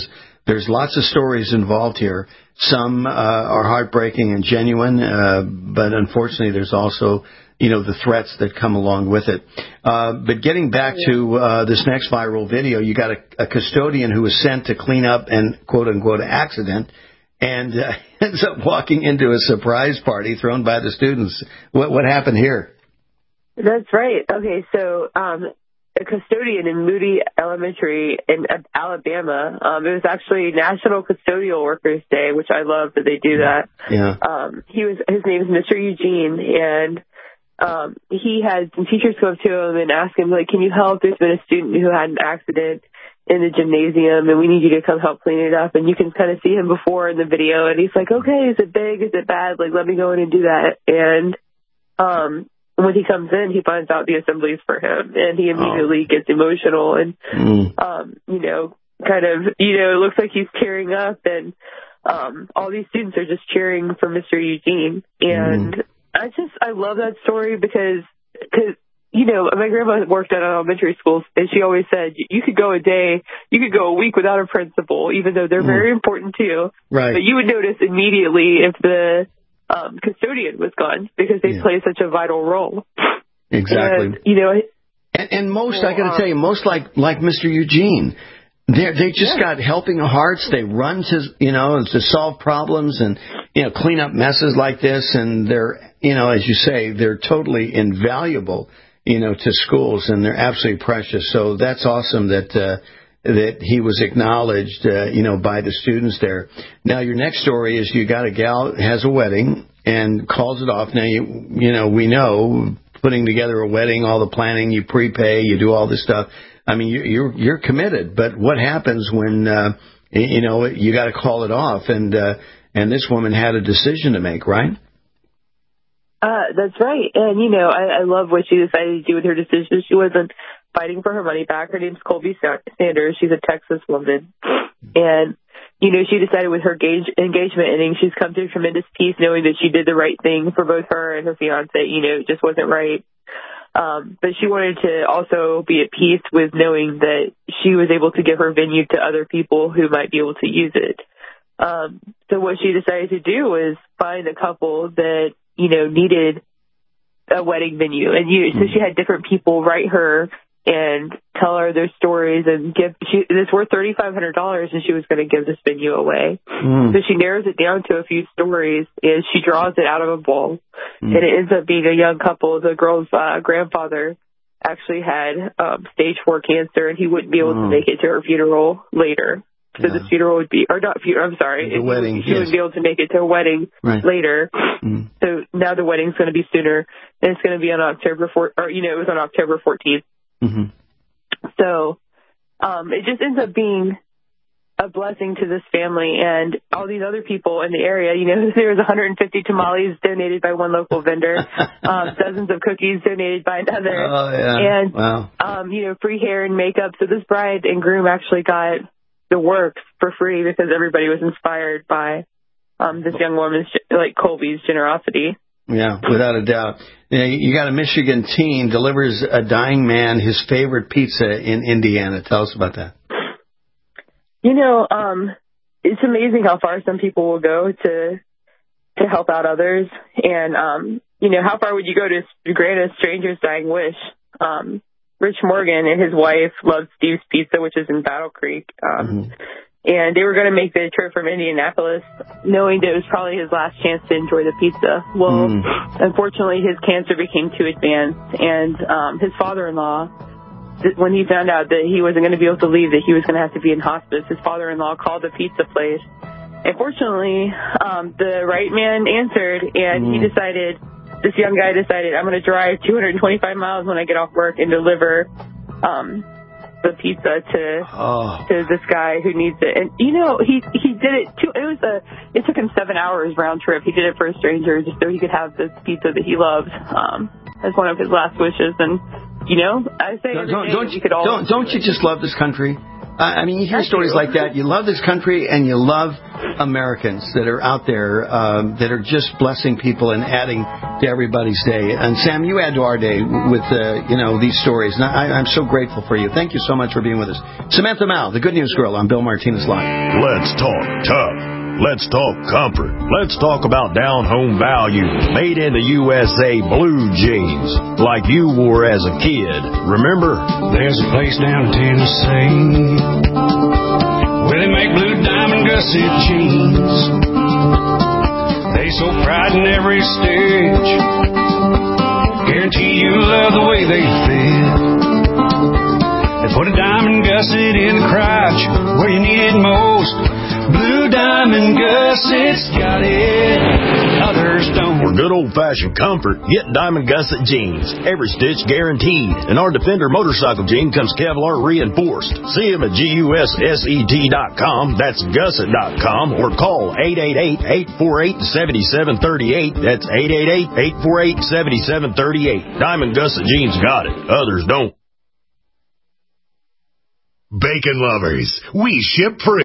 Speaker 10: there's lots of stories involved here. Some uh, are heartbreaking and genuine, uh, but unfortunately there's also, you know, the threats that come along with it. Uh, but getting back to uh, this next viral video, you got a, a custodian who was sent to clean up an quote-unquote accident and uh, ends up walking into a surprise party thrown by the students. What, what happened here?
Speaker 4: That's right. Okay, so um, a custodian in Moody Elementary in Alabama, um, it was actually National Custodial Workers Day, which I love that they do that.
Speaker 10: Yeah.
Speaker 4: Um, he was his name is Mister Eugene, and um, he had some teachers come up to him and ask him, like, can you help? There's been a student who had an accident in the gymnasium, and we need you to come help clean it up. And you can kind of see him before in the video, and he's like, okay, is it big? Is it bad? Like, let me go in and do that. And um, when he comes in, he finds out the assembly's for him, and he immediately oh. gets emotional and, mm. um, you know, kind of, you know, it looks like he's tearing up, and um, all these students are just cheering for Mister Eugene. And mm. I just, I love that story because, cause, you know, my grandma worked at an elementary school, and she always said, you could go a day, you could go a week without a principal, even though they're mm. very important too.
Speaker 10: Right.
Speaker 4: But you would notice immediately if the um, custodian was gone because they yeah. play such a vital role.
Speaker 10: Exactly.
Speaker 4: And, you know,
Speaker 10: and, and most, well, I got to um, tell you, most like like Mister Eugene, they they just yeah. got helping hearts. They run to, you know, to solve problems and, you know, clean up messes like this. And they're, you know, as you say, they're totally invaluable, you know, to schools, and they're absolutely precious. So that's awesome that uh, that he was acknowledged, uh, you know, by the students there. Now, your next story is you got a gal has a wedding and calls it off. Now, you you know, we know putting together a wedding, all the planning, you prepay, you do all this stuff. I mean, you, you're you're committed. But what happens when uh, you know you got to call it off? And uh, and this woman had a decision to make, right?
Speaker 4: Uh, that's right. And, you know, I, I love what she decided to do with her decision. She wasn't fighting for her money back. Her name's Colby Sanders. She's a Texas woman. And, you know, she decided with her gauge, engagement ending, she's come to tremendous peace knowing that she did the right thing for both her and her fiance. You know, it just wasn't right. Um, but she wanted to also be at peace with knowing that she was able to give her venue to other people who might be able to use it. Um, so what she decided to do was find a couple that, you know, needed a wedding venue. And you, so she had different people write her and tell her their stories and give, she, it's worth thirty-five hundred dollars and she was going to give this venue away. Mm. So she narrows it down to a few stories and she draws it out of a bowl. Mm. And it ends up being a young couple. The girl's uh, grandfather actually had um, stage four cancer and he wouldn't be able mm. to make it to her funeral later. So yeah. the funeral would be, or not funeral, I'm sorry.
Speaker 10: The wedding.
Speaker 4: She
Speaker 10: yes.
Speaker 4: wouldn't be able to make it to a wedding
Speaker 10: right.
Speaker 4: later.
Speaker 10: Mm.
Speaker 4: So now the wedding's going to be sooner. And it's going to be on October fourth, or, you know, it was on October fourteenth.
Speaker 10: Mm-hmm.
Speaker 4: So um, it just ends up being a blessing to this family and all these other people in the area. You know, there was one hundred fifty tamales donated by one local vendor, um, dozens of cookies donated by another,
Speaker 10: oh, yeah.
Speaker 4: and,
Speaker 10: wow.
Speaker 4: um, you know, free hair and makeup. So this bride and groom actually got the works for free because everybody was inspired by um, this young woman's, like Colby's generosity.
Speaker 10: Yeah, without a doubt. You know, you got a Michigan teen delivers a dying man his favorite pizza in Indiana. Tell us about that.
Speaker 4: You know, um, it's amazing how far some people will go to to help out others. And, um, you know, how far would you go to grant a stranger's dying wish? Um, Rich Morgan and his wife loved Steve's Pizza, which is in Battle Creek. Um, mm-hmm. And they were going to make the trip from Indianapolis, knowing that it was probably his last chance to enjoy the pizza. Well, mm. unfortunately, his cancer became too advanced. And um, his father-in-law, when he found out that he wasn't going to be able to leave, that he was going to have to be in hospice, his father-in-law called the pizza place. And fortunately, um, the right man answered, and mm. he decided... This young guy decided, I'm going to drive two hundred twenty-five miles when I get off work and deliver um, the pizza to oh. to this guy who needs it. And you know, he he did it too. It was a it took him seven hours round trip. He did it for a stranger just so he could have this pizza that he loves um, as one of his last wishes. And you know, I say
Speaker 10: don't don't, don't you could all don't don't you just love this country? I mean, you hear
Speaker 4: Thank
Speaker 10: stories
Speaker 4: you.
Speaker 10: like that. You love this country, and you love Americans that are out there um, that are just blessing people and adding to everybody's day. And Sam, you add to our day with uh, you know these stories. And I, I'm so grateful for you. Thank you so much for being with us, Samantha Mao, the Good News Girl on Bill Martinez Live.
Speaker 5: Let's talk tough. Let's talk comfort. Let's talk about down-home value. Made in the U S A blue jeans, like you wore as a kid. Remember?
Speaker 6: There's a place down in Tennessee where they make blue diamond gusset jeans. They so pride in every stitch. Guarantee you love the way they fit. They put a diamond gusset in the crotch where you need it most. Blue Diamond Gussets got it, others don't.
Speaker 5: For good old-fashioned comfort, get Diamond Gusset jeans. Every stitch guaranteed. And our Defender motorcycle jean comes Kevlar reinforced. See them at gusset dot com. That's gusset dot com. Or call eight eight eight, eight four eight, seven seven three eight. That's eight eight eight, eight four eight, seven seven three eight. Diamond Gusset jeans got it. Others don't.
Speaker 14: Bacon lovers, we ship free.